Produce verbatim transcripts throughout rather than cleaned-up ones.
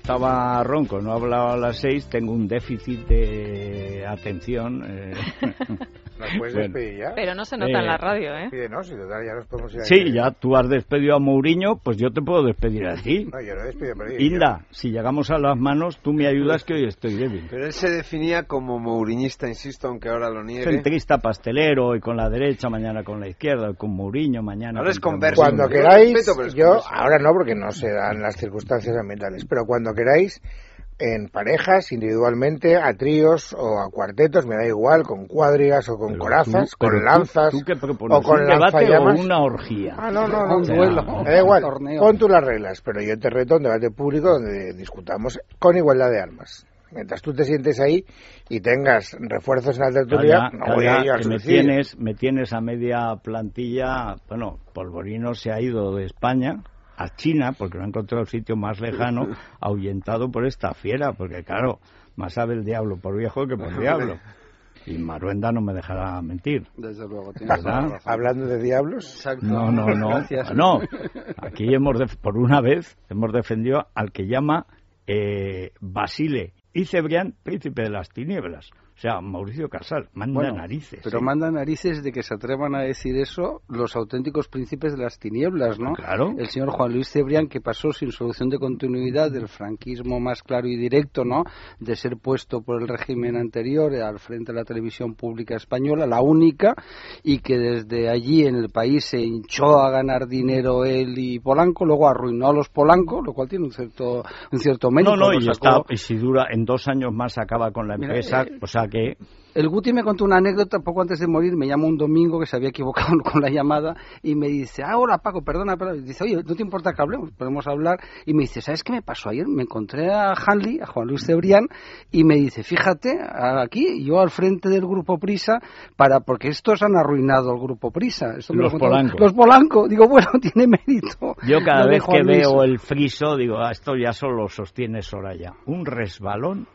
estaba ronco, no hablaba a las seis, tengo un déficit de atención. Eh. ¿Nos puedes bueno. despedir ya? Pero no se nota eh, en la radio, ¿eh? Sí, no, si total, ya nos podemos ir a Sí, ir. Ya tú has despedido a Mourinho, pues yo te puedo despedir a ti. No, yo no despido, pero Hilda, yo. Si llegamos a las manos, tú me ayudas que hoy estoy débil. Pero él se definía como mouriñista, insisto, aunque ahora lo niegue. Centrista pastelero, y con la derecha, mañana con la izquierda, y con Mourinho, mañana... Ahora es converso. Cuando queráis, respeto, yo, ahora no, porque no se dan las circunstancias ambientales, pero cuando queráis... En parejas, individualmente, a tríos o a cuartetos, me da igual, con cuadrigas o con pero corazas, tú, con lanzas tú, tú o con un lanzallamas. O una orgía. Ah, no, no, no, un duelo. Me da igual, pon tú las reglas, pero yo te reto a un debate público donde discutamos con igualdad de armas. Mientras tú te sientes ahí y tengas refuerzos en la tertulia, no voy a ir a me tienes, me tienes a media plantilla. Bueno, Polvorino se ha ido de España a China, porque no ha encontrado el sitio más lejano, ahuyentado por esta fiera, porque claro, más sabe el diablo por viejo que por diablo. Y Maruenda no me dejará mentir. Desde luego, ¿verdad? Hablando de diablos. Exacto. No, no, no. Gracias. No, aquí hemos, de, por una vez, hemos defendido al que llama eh, Basile y Cebrián, príncipe de las tinieblas. O sea, Mauricio Casal, manda bueno, narices. Pero ¿sí? Manda narices de que se atrevan a decir eso los auténticos príncipes de las tinieblas, ¿no? Claro. El señor Juan Luis Cebrián, que pasó sin solución de continuidad del franquismo más claro y directo, ¿no? De ser puesto por el régimen anterior al frente de la televisión pública española, la única, y que desde allí en el país se hinchó a ganar dinero él y Polanco, luego arruinó a los Polanco, lo cual tiene un cierto un cierto mérito. No, no, y, sacó... está, y si dura, en dos años más acaba con la empresa, Mira, eh, o sea que... El Guti me contó una anécdota poco antes de morir, me llamó un domingo que se había equivocado con la llamada y me dice, ah, hola Paco, perdona, perdona. Dice, oye, ¿no te importa que hablemos? Podemos hablar. Y me dice, ¿sabes qué me pasó ayer? Me encontré a Hanley, a Juan Luis Cebrián, y me dice, fíjate, aquí, yo al frente del Grupo Prisa, para porque estos han arruinado el Grupo Prisa. Esto los Polanco. Los Polanco. Digo, bueno, tiene mérito. Yo cada vez que Luis. veo el friso, digo, ah, esto ya solo sostiene Soraya. Un resbalón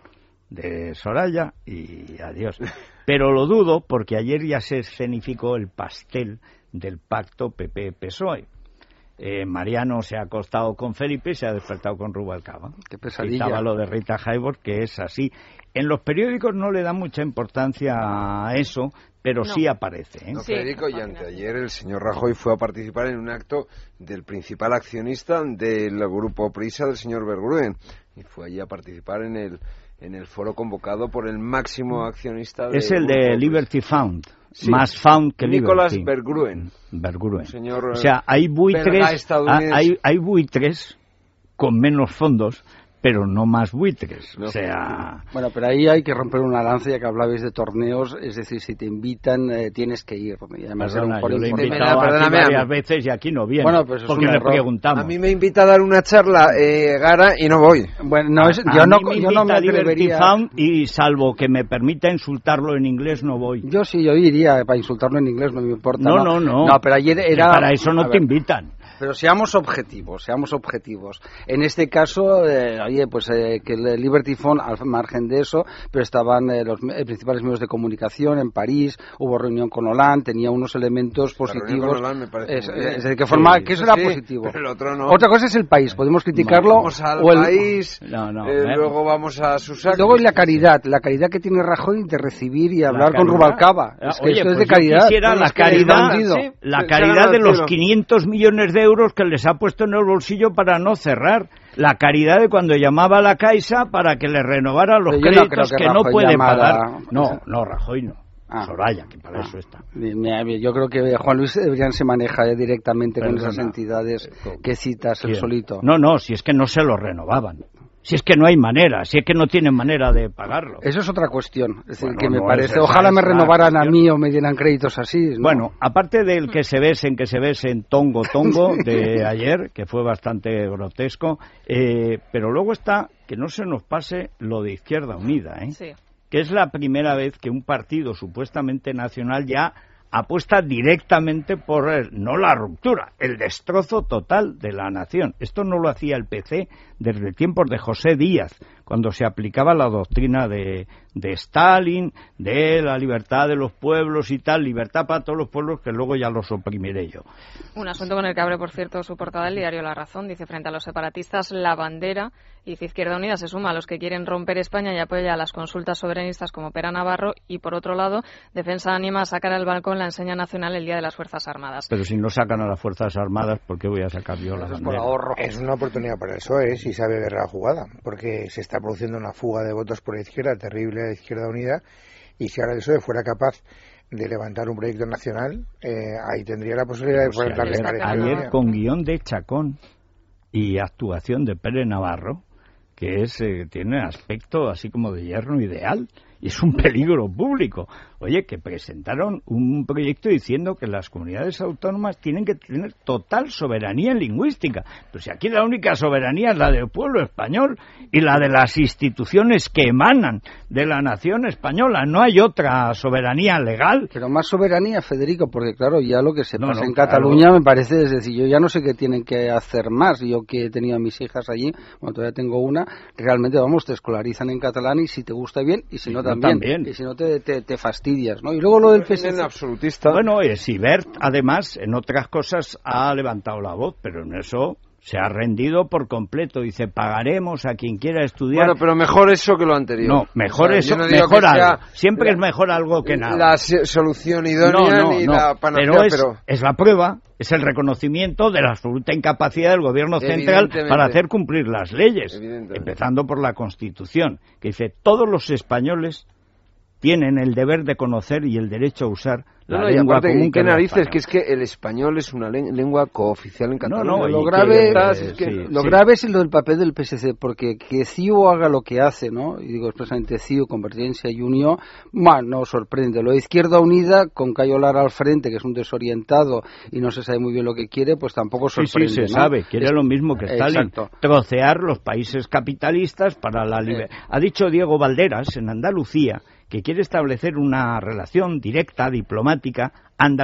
de Soraya y adiós. Pero lo dudo porque ayer ya se escenificó el pastel del pacto P P P S O E. Eh, Mariano se ha acostado con Felipe y se ha despertado con Rubalcaba. Qué pesadilla. Estaba lo de Rita Hayworth, que es así. En los periódicos no le dan mucha importancia a eso, pero no. sí aparece. ¿eh? No, Federico, y anteayer el señor Rajoy fue a participar en un acto del principal accionista del grupo Prisa, del señor Bergruen, y fue allí a participar en el en el foro convocado por el máximo accionista de... Es el de Liberty Fund, sí. Más Fund que Nicolás Liberty. Bergruen. Bergruen. Señor, o sea, hay buitres, hay, hay buitres con menos fondos, pero no más buitres, no. O sea... Bueno, pero ahí hay que romper una lanza, ya que hablabais de torneos, es decir, si te invitan, eh, tienes que ir. Y además Perdona, era un yo le he invitado aquí varias veces y aquí no viene, bueno, pues porque le preguntamos. A mí me invita a dar una charla, eh, Gara, y no voy. Bueno, no, es, a, yo, a no, me yo no me atrevería... Found, y salvo que me permita insultarlo en inglés, no voy. Yo sí, yo iría, para insultarlo en inglés no me importa. No, no, no, no. No, pero ayer era... Para eso no te invitan. Pero seamos objetivos, seamos objetivos. En este caso, eh, oye, pues eh, que el Liberty Fund, al margen de eso, pero estaban eh, los eh, principales medios de comunicación en París, hubo reunión con Hollande, tenía unos elementos positivos. La reunión con Hollande me parece es, muy bien. es, es de qué forma, sí, que eso era sí, positivo. Pero el otro no. Otra cosa es el país, podemos criticarlo. Vamos al o el, país, no, no, eh, luego vamos a sus actos. Luego la caridad, la caridad que tiene Rajoy de recibir y hablar con Rubalcaba. Es que oye, esto pues es de caridad. Yo quisiera la caridad, sí, la caridad de los quinientos millones de euros que les ha puesto en el bolsillo para no cerrar, la caridad de cuando llamaba a la Caixa para que le renovara los créditos no que, que no puede llamara... pagar. No, no, Rajoy no. Ah. Soraya, que para ah. eso está. Yo creo que Juan Luis Cebrián se maneja directamente Perdona. con esas entidades que citas el solito. No, no, si es que no se lo renovaban. Si es que no hay manera, si es que no tienen manera de pagarlo. Eso es otra cuestión. Es decir, bueno, que me no parece. Es Ojalá me renovaran cuestión. a mí o me dieran créditos así. ¿no? Bueno, aparte del que se besen, que se besen Tongo Tongo de ayer, que fue bastante grotesco, eh, pero luego está que no se nos pase lo de Izquierda Unida, ¿eh? Sí. Que es la primera vez que un partido supuestamente nacional ya apuesta directamente por el, no la ruptura, el destrozo total de la nación. Esto no lo hacía el P C desde tiempos de José Díaz, cuando se aplicaba la doctrina de, de Stalin, de la libertad de los pueblos y tal, libertad para todos los pueblos, que luego ya los oprimiré yo. Un asunto con el que abre, por cierto, su portada del diario La Razón. Dice, frente a los separatistas, la bandera. Y dice, Izquierda Unida se suma a los que quieren romper España y apoya a las consultas soberanistas como Pera Navarro. Y, por otro lado, Defensa anima a sacar al balcón la enseña nacional el Día de las Fuerzas Armadas. Pero si no sacan a las Fuerzas Armadas, ¿por qué voy a sacar yo la bandera? Por ahorro. Es una oportunidad para el P S O E, si sabe ver la jugada, porque se está produciendo una fuga de votos por la izquierda terrible de Izquierda Unida, y si ahora el P S O E fuera capaz de levantar un proyecto nacional, eh, ahí tendría la posibilidad de poder darle ayer, ayer con guión de Chacón y actuación de Pérez Navarro, que es eh, tiene aspecto así como de yerno ideal, y es un peligro público. Oye, que presentaron un proyecto diciendo que las comunidades autónomas tienen que tener total soberanía lingüística. Pero si aquí la única soberanía es la del pueblo español y la de las instituciones que emanan de la nación española, no hay otra soberanía legal. Pero más soberanía, Federico, porque claro, ya lo que se no, pasa no, en claro. Cataluña me parece, es decir, yo ya no sé qué tienen que hacer más. Yo que he tenido a mis hijas allí, bueno, todavía tengo una, realmente, vamos, te escolarizan en catalán y si te gusta bien y si no, no también. también. Y si no, te, te, te fastidias, ¿no? Y luego lo del P S C. absolutista. Bueno, eh, Sibert, además, en otras cosas ha levantado la voz, pero en eso se ha rendido por completo. Dice, pagaremos a quien quiera estudiar. Bueno, pero mejor eso que lo anterior. No, mejor o sea, eso, no mejor algo. sea Siempre la, es mejor algo que nada. La solución idónea no, no, ni no. la panacea, pero, es, pero... es la prueba, es el reconocimiento de la absoluta incapacidad del gobierno central para hacer cumplir las leyes, empezando por la Constitución, que dice, todos los españoles tienen el deber de conocer y el derecho a usar la no, no, lengua aparte, común. ¿qué narices? Que es que el español es una lengua cooficial en Cataluña. No, no, lo grave, que, es, que, sí, lo sí. grave es lo del papel del P S C, porque que C I U haga lo que hace, ¿no? Y digo expresamente C I U, Convergencia y Unió, bueno, no sorprende. Lo de Izquierda Unida, con Cayo Lara al frente, que es un desorientado y no se sabe muy bien lo que quiere, pues tampoco sorprende. Sí, sí, se ¿no? sabe. Quiere es, lo mismo que Stalin. Exacto. Trocear los países capitalistas para la libertad. Eh. Ha dicho Diego Valderas, en Andalucía, que quiere establecer una relación directa, diplomática,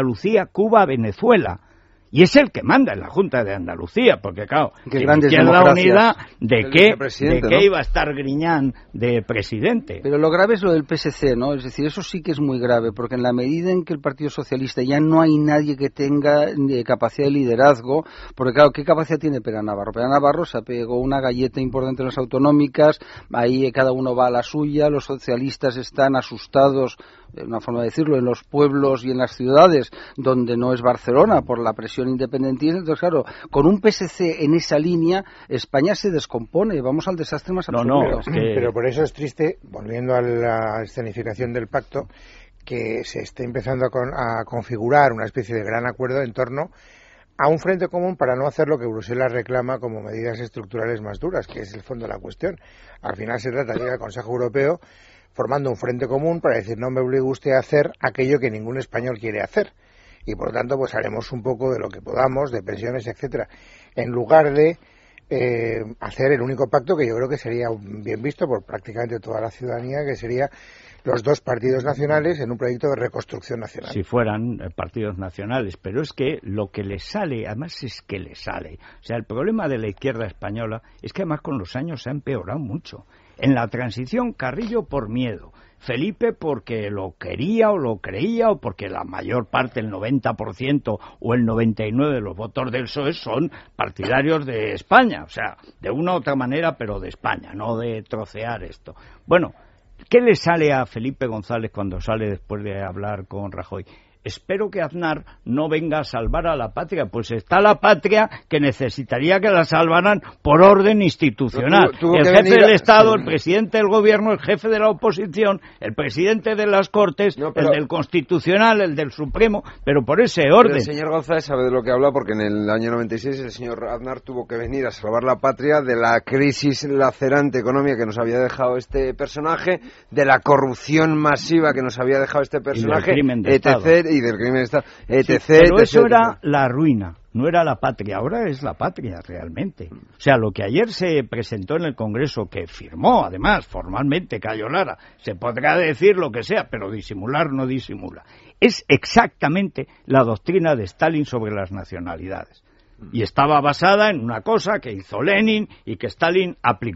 Andalucía-Cuba-Venezuela. Y es el que manda en la Junta de Andalucía, porque claro, qué grandes en la unidad de el qué, de ¿no? qué iba a estar Griñán de presidente. Pero lo grave es lo del P S C, ¿no? Es decir, eso sí que es muy grave, porque en la medida en que el Partido Socialista ya no hay nadie que tenga eh, capacidad de liderazgo, porque claro, ¿qué capacidad tiene Pera Navarro? Pera Navarro se pegó una galleta importante en las autonómicas, ahí eh, cada uno va a la suya, los socialistas están asustados, de una forma de decirlo, en los pueblos y en las ciudades, donde no es Barcelona, por la presión independentista. Entonces, claro, con un P S C en esa línea, España se descompone, vamos al desastre más absoluto. No, no, es que... Pero por eso es triste, volviendo a la escenificación del pacto, que se esté empezando a, con, a configurar una especie de gran acuerdo en torno a un frente común para no hacer lo que Bruselas reclama como medidas estructurales más duras, que es el fondo de la cuestión. Al final se trata de ir al Consejo Europeo formando un frente común para decir, no me obligue usted a hacer aquello que ningún español quiere hacer. Y por lo tanto, pues haremos un poco de lo que podamos, de pensiones, etcétera, en lugar de eh, hacer el único pacto que yo creo que sería bien visto por prácticamente toda la ciudadanía, que sería los dos partidos nacionales en un proyecto de reconstrucción nacional. Si fueran eh, partidos nacionales, pero es que lo que les sale, además es que les sale. O sea, el problema de la izquierda española es que además con los años se ha empeorado mucho. En la transición, Carrillo por miedo, Felipe porque lo quería o lo creía o porque la mayor parte, el noventa por ciento o el noventa y nueve por ciento de los votos del P S O E son partidarios de España, o sea, de una u otra manera, pero de España, no de trocear esto. Bueno, ¿qué le sale a Felipe González cuando sale después de hablar con Rajoy? Espero que Aznar no venga a salvar a la patria, pues está la patria que necesitaría que la salvaran por orden institucional. Tuvo, tuvo el jefe del a... Estado, el presidente del Gobierno, el jefe de la oposición, el presidente de las Cortes, no, pero... el del Constitucional, el del Supremo, pero por ese orden. Pero el señor González sabe de lo que habla porque en el año noventa y seis el señor Aznar tuvo que venir a salvar la patria de la crisis lacerante económica que nos había dejado este personaje, de la corrupción masiva que nos había dejado este personaje, y del crimen de etcétera, Estado. Y del crimen de Estado, etcétera. Sí, pero eso etcétera. era la ruina, no era la patria, ahora es la patria realmente. O sea, lo que ayer se presentó en el Congreso, que firmó además formalmente Cayo Lara, se podrá decir lo que sea, pero disimular no disimula. Es exactamente la doctrina de Stalin sobre las nacionalidades. Y estaba basada en una cosa que hizo Lenin y que Stalin aplicó.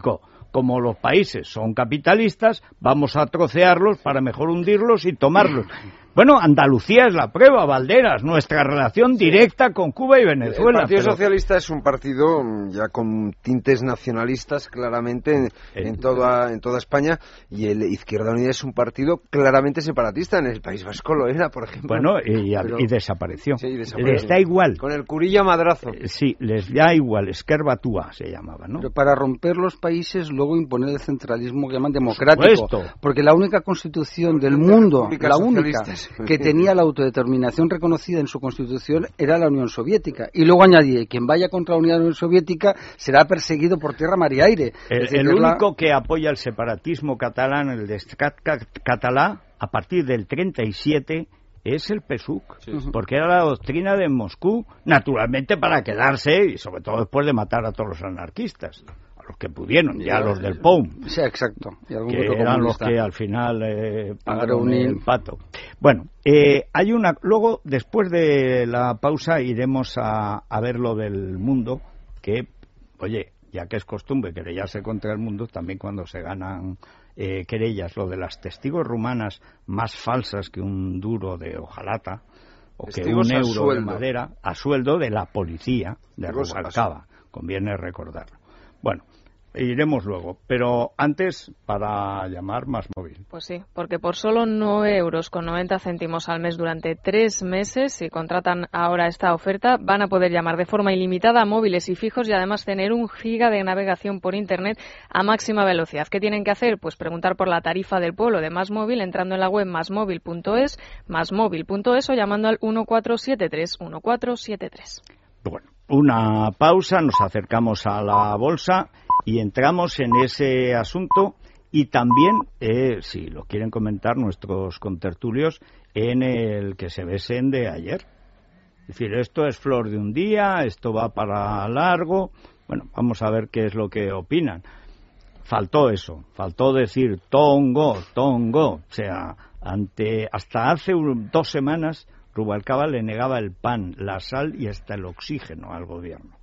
como los países son capitalistas, vamos a trocearlos para mejor hundirlos y tomarlos. Bueno, Andalucía es la prueba, Valderas, nuestra relación directa con Cuba y Venezuela. El Partido pero... Socialista es un partido ya con tintes nacionalistas claramente en, el... en, toda, en toda España, y el Izquierda Unida es un partido claramente separatista. En el País Vasco lo era, por ejemplo. Bueno, y, pero... y desapareció. Sí, desapareció. Les da igual. Con el curilla madrazo. Eh, sí, les da igual. Esquerbatúa se llamaba, ¿no? Pero para romper los países, luego imponer el centralismo que llaman democrático. Porque la única constitución del mundo, la única que tenía la autodeterminación reconocida en su constitución era la Unión Soviética. Y luego añadí, quien vaya contra la Unión Soviética será perseguido por tierra, mar y aire. El, decir, el es único la... que apoya el separatismo catalán, el descat catalá, a partir del treinta y siete, es el P S U C, sí, porque era la doctrina de Moscú, naturalmente para quedarse, y sobre todo después de matar a todos los anarquistas. Los que pudieron, ya los del P O U M, sí, exacto, y algún que eran comunista. Los que al final eh, pagaron el pato. Bueno, eh, hay una. Luego, después de la pausa, iremos a, a ver lo del mundo, que, oye, ya que es costumbre querellarse contra el mundo, también cuando se ganan eh, querellas, lo de las testigos rumanas más falsas que un duro de hojalata, o testigos que un euro de madera, a sueldo de la policía de Rubalcaba, conviene recordarlo. Bueno, iremos luego, pero antes para llamar Más Móvil. Pues sí, porque por solo nueve euros con noventa céntimos al mes durante tres meses, si contratan ahora esta oferta, van a poder llamar de forma ilimitada a móviles y fijos y además tener un giga de navegación por Internet a máxima velocidad. ¿Qué tienen que hacer? Pues preguntar por la tarifa del pueblo de Más Móvil entrando en la web másmóvil punto es, másmóvil punto es o llamando al uno cuatro siete tres, uno cuatro siete tres. Bueno, una pausa, nos acercamos a la bolsa y entramos en ese asunto y también, eh, si lo quieren comentar nuestros contertulios, en el que se besen de ayer. Es decir, esto es flor de un día, esto va para largo. Bueno, vamos a ver qué es lo que opinan. Faltó eso, faltó decir tongo, tongo. O sea, ante hasta hace un, dos semanas Rubalcaba le negaba el pan, la sal y hasta el oxígeno al gobierno.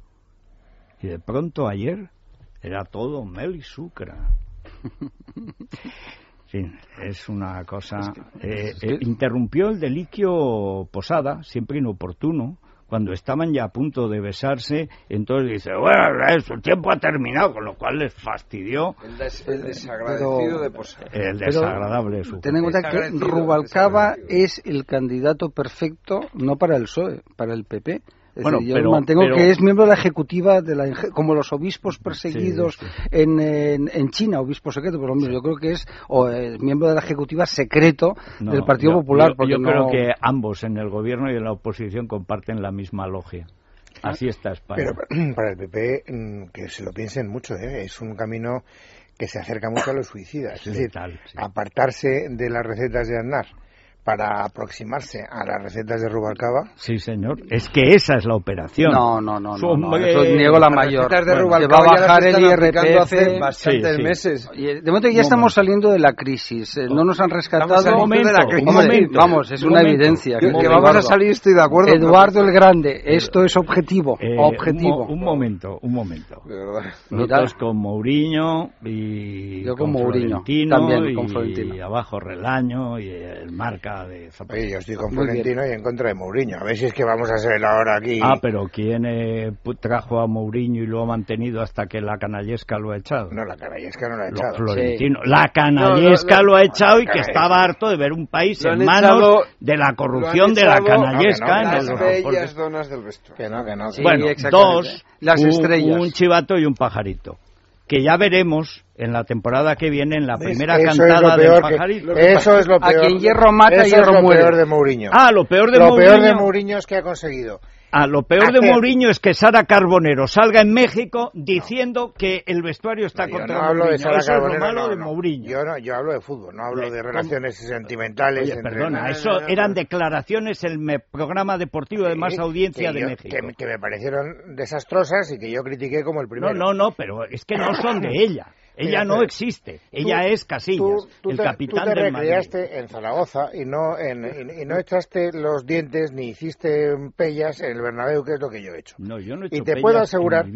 Y de pronto ayer era todo mel y sucra. Sí, es una cosa... Es que, eh, es que... Eh, interrumpió el deliquio Posada, siempre inoportuno, cuando estaban ya a punto de besarse, entonces dice, bueno, el tiempo ha terminado, con lo cual les fastidió. El, des, el desagradecido pero, de Posada. El desagradable. Pero, ten en cuenta que Rubalcaba es el candidato perfecto, no para el P S O E, para el P P. Es bueno, decir, yo pero, mantengo pero... que es miembro de la ejecutiva, de la, como los obispos perseguidos sí, sí. En, en, en China, obispo secreto, pero hombre, sí. Yo creo que es o, eh, miembro de la ejecutiva secreto no, del Partido yo, Popular. Yo, porque yo no... creo que ambos en el gobierno y en la oposición comparten la misma logia. Así está España. Pero para el P P, que se lo piensen mucho, ¿eh? Es un camino que se acerca mucho a los suicidas. Es decir, tal, sí. Apartarse de las recetas de Aznar para aproximarse a las recetas de Rubalcaba. Sí, señor. Es que esa es la operación. No, no, no. no, no. Eso niego la mayor. Las recetas de bueno, Rubalcaba va a bajar el I R P F hace bastantes sí, sí. meses. De momento ya no, estamos saliendo de la crisis. Eh, no nos han rescatado. Un momento, de la crisis. Un momento, vamos, es un una momento. Evidencia. Que, que vamos a salir, estoy de acuerdo. Eduardo el Grande, esto es objetivo. Eh, objetivo. Un, un momento, un momento. De verdad. Nosotros con Mourinho y yo con, con Mourinho también y, con Florentino. Y abajo Relaño y el marca de Zapatero. Oye, yo estoy con Florentino y en contra de Mourinho. A ver si es que vamos a hacer ahora aquí. Ah, pero ¿quién eh, trajo a Mourinho y lo ha mantenido hasta que la canallesca lo ha echado? No, la canallesca no lo ha echado. Lo, Florentino. Sí. La canallesca no, no, lo ha echado y que estaba harto de ver un país en manos echado, de la corrupción de la canallesca. No, que no, en las bellas donas del vestuario. Que no, que no. Que bueno, sí, dos, las un, estrellas. Un chivato y un pajarito. Que ya veremos en la temporada que viene, en la primera eso cantada es del pajarito. Que, eso es lo peor. A quien hierro mata, eso hierro es lo muere. Peor de Mourinho. Ah, lo peor de lo Mourinho. Lo peor de Mourinho es que ha conseguido. Ah, lo peor hacer... de Mourinho es que Sara Carbonero salga en México diciendo no. que el vestuario está no, contra no hablo Mourinho. de Sara eso Carbonero, es lo malo no, de no. Mourinho. Yo no, yo hablo de fútbol, no hablo de, de relaciones ¿cómo? sentimentales. Oye, entre... perdona, no, no, eso no, no, eran no. declaraciones en el programa deportivo de más sí, audiencia de yo, México. Que, que me parecieron desastrosas y que yo critiqué como el primero. No, no, no, pero es que no son de ella. Ella no existe, ella tú, es Casillas, tú, tú el te, capitán tú te del Madrid. recreaste en Zaragoza y no, en, y, y no echaste los dientes ni hiciste pellas en el Bernabéu, que es lo que yo he hecho. No, yo no he hecho y te pellas puedo asegurar, en mi vida.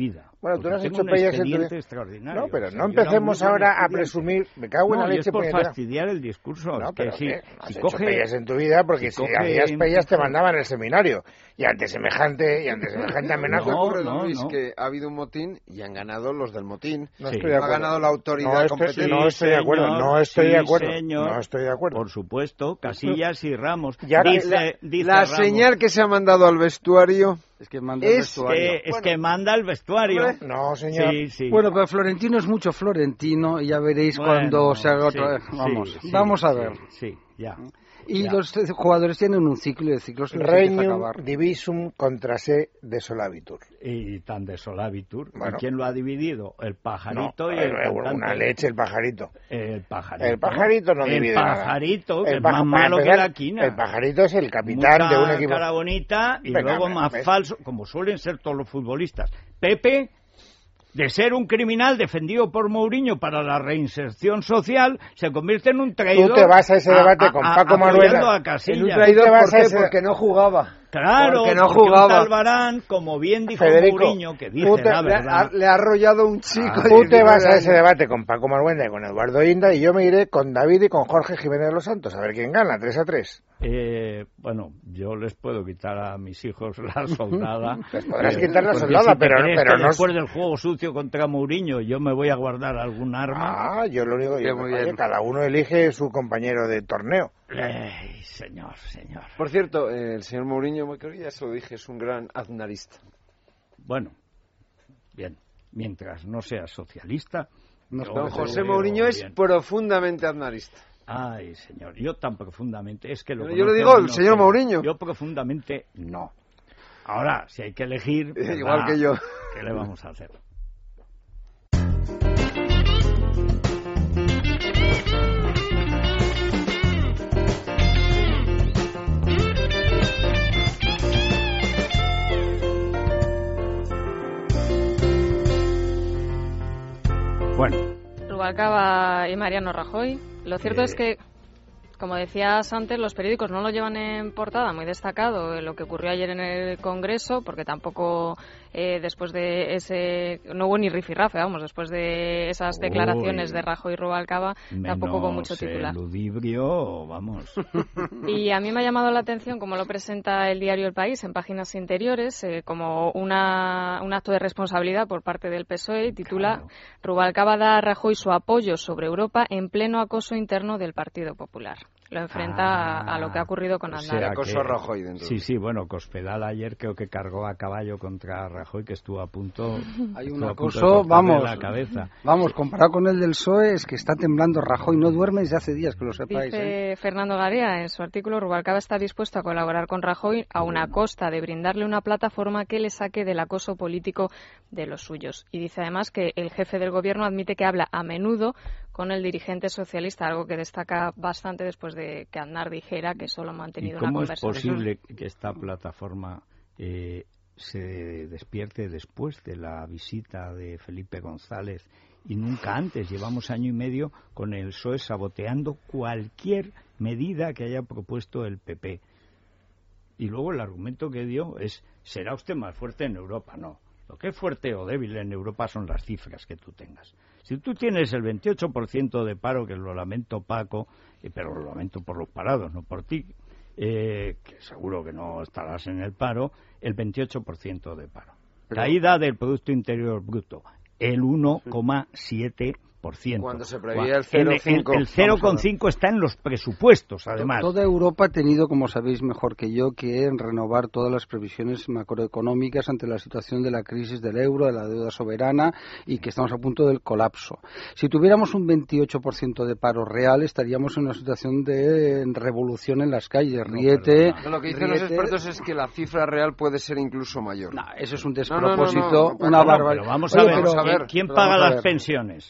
Bueno, tú no has hecho un pellas en tu vida. Extraordinario. No, pero o sea, no empecemos ahora a estudiante. presumir. Me cago en no, la leche. Es por puñetera. fastidiar el discurso. No, es que pero si, ¿qué? No has si hecho coge, pellas en tu vida porque si si, coge hacías pellas te en- mandaban al seminario. Y ante semejante, y ante semejante amenaza. ¿No te ocurre, no, don Luis, no. que ha habido un motín y han ganado los del motín? No Sí. estoy de Ha acuerdo. ganado la autoridad no estoy, competente. no estoy de acuerdo. señor, No estoy sí, de acuerdo. señor. No estoy de acuerdo. Por supuesto, Casillas y Ramos. Ya- dice, La, dice la Ramos, señal que se ha mandado al vestuario Es que manda el Es vestuario. que, es Bueno. que manda el vestuario. Hombre. No, señor. Sí, sí. Bueno, pero Florentino es mucho Florentino y ya veréis Bueno, cuando se haga sí, otra vez. sí, Vamos, sí, vamos a sí, ver. Sí, ya. Y Ya. los jugadores tienen un ciclo y el ciclo se les empieza a Regnum acabar. divisum contra se desolabitur. Y tan desolabitur. Bueno. ¿Y quién lo ha dividido? El pajarito No, y el eh, cantante. una leche el pajarito. El pajarito. El pajarito no el divide nada. pajarito, que El es paja- más para malo que empezar, la quina. El pajarito es el capitán Mucha de un equipo. cara bonita y Venga, luego venga, más ves. falso, como suelen ser todos los futbolistas. Pepe, de ser un criminal defendido por Mourinho para la reinserción social, se convierte en un traidor. Tú te vas a ese debate con Paco apoyando Maruenda. a Casillas. en un traidor, Te vas ¿por a qué? ese- Porque no jugaba. Claro, Porque no porque un jugaba. tal Varane, como bien dijo Federico, Mourinho, que dice tú te- la Le ha, verdad. le ha arrollado un chico. Ah, de Tú te diecinueve vas a ese años. debate con Paco Maruenda y con Eduardo Inda y yo me iré con David y con Jorge Jiménez de los Santos a ver quién gana, tres a tres. Eh, bueno, yo les puedo quitar a mis hijos la soldada. Les podrás Eh, quitar la porque soldada, si te pero- crees pero que no- después del juego sucio contra Mourinho yo me voy a guardar algún arma. Ah, yo lo único que Bien, yo, muy oye, bien. cada uno elige su compañero de torneo. Ay, señor, señor. Por cierto, eh, el señor Mourinho, creo que ya se lo dije, es un gran aznarista. Bueno, bien, mientras no sea socialista. Nos yo Don lo José veo Mourinho es bien. profundamente aznarista. Ay, señor, yo tan profundamente es que lo Yo le conozco, digo, el no señor sé. Mourinho. Yo profundamente no. Ahora, si hay que elegir, pues Igual va, que yo. ¿qué le vamos a hacer? Bueno, Rubalcaba y Mariano Rajoy. Lo cierto Eh. es que, como decías antes, los periódicos no lo llevan en portada muy destacado en lo que ocurrió ayer en el Congreso, porque tampoco eh, después de ese... no hubo ni rifirrafe, vamos, después de esas Uy. declaraciones de Rajoy y Rubalcaba, tampoco hubo mucho menos titular. el ludibrio, vamos. Y a mí me ha llamado la atención cómo lo presenta el diario El País en páginas interiores, eh, como una, un acto de responsabilidad por parte del P S O E, y titula Claro. Rubalcaba da a Rajoy su apoyo sobre Europa en pleno acoso interno del Partido Popular. Lo enfrenta a, a lo que ha ocurrido con o Aznar. sea Acoso que- a Rajoy dentro. Sí, sí, bueno, Cospedal ayer creo que cargó a caballo contra Rajoy, que estuvo a punto. Hay estuvo un a punto de acoso, cortarle vamos, la cabeza. vamos, comparado con el del P S O E, es que está temblando Rajoy, no duerme desde hace días, que lo sepáis. ¿eh? Dice Fernando Garea en su artículo, Rubalcaba está dispuesto a colaborar con Rajoy a una costa de brindarle una plataforma que le saque del acoso político de los suyos. Y dice además que el jefe del gobierno admite que habla a menudo con el dirigente socialista, algo que destaca bastante después de que Aznar dijera que solo han ¿Y mantenido una cómo es conversación. posible que esta plataforma eh, se despierte después de la visita de Felipe González y nunca antes? Llevamos año y medio con el P S O E saboteando cualquier medida que haya propuesto el P P. Y luego el argumento que dio es, ¿será usted más fuerte en Europa? No. Lo que es fuerte o débil en Europa son las cifras que tú tengas. Si tú tienes el veintiocho por ciento de paro, que lo lamento Paco, eh, pero lo lamento por los parados, no por ti, eh, que seguro que no estarás en el paro, el veintiocho por ciento de paro. Caída del Producto Interior Bruto, el uno coma siete por ciento. Cuando se preveía el cero coma En- en- cinco. El cero coma cinco está en los presupuestos, además. Toda Europa ha tenido, como sabéis mejor que yo, que renovar todas las previsiones macroeconómicas ante la situación de la crisis del euro, de la deuda soberana y que estamos a punto del colapso. Si tuviéramos un veintiocho por ciento de paro real, estaríamos en una situación de revolución en las calles. No, Riete, perdona. No, lo que dicen los riete. expertos es que la cifra real puede ser incluso mayor. No, eso es un No, no, no, despropósito, no, no, una no, barbaridad. Pero vamos Oye, a ver, pero- vamos a ver. ¿quién pero paga vamos a las ver. pensiones? Si hay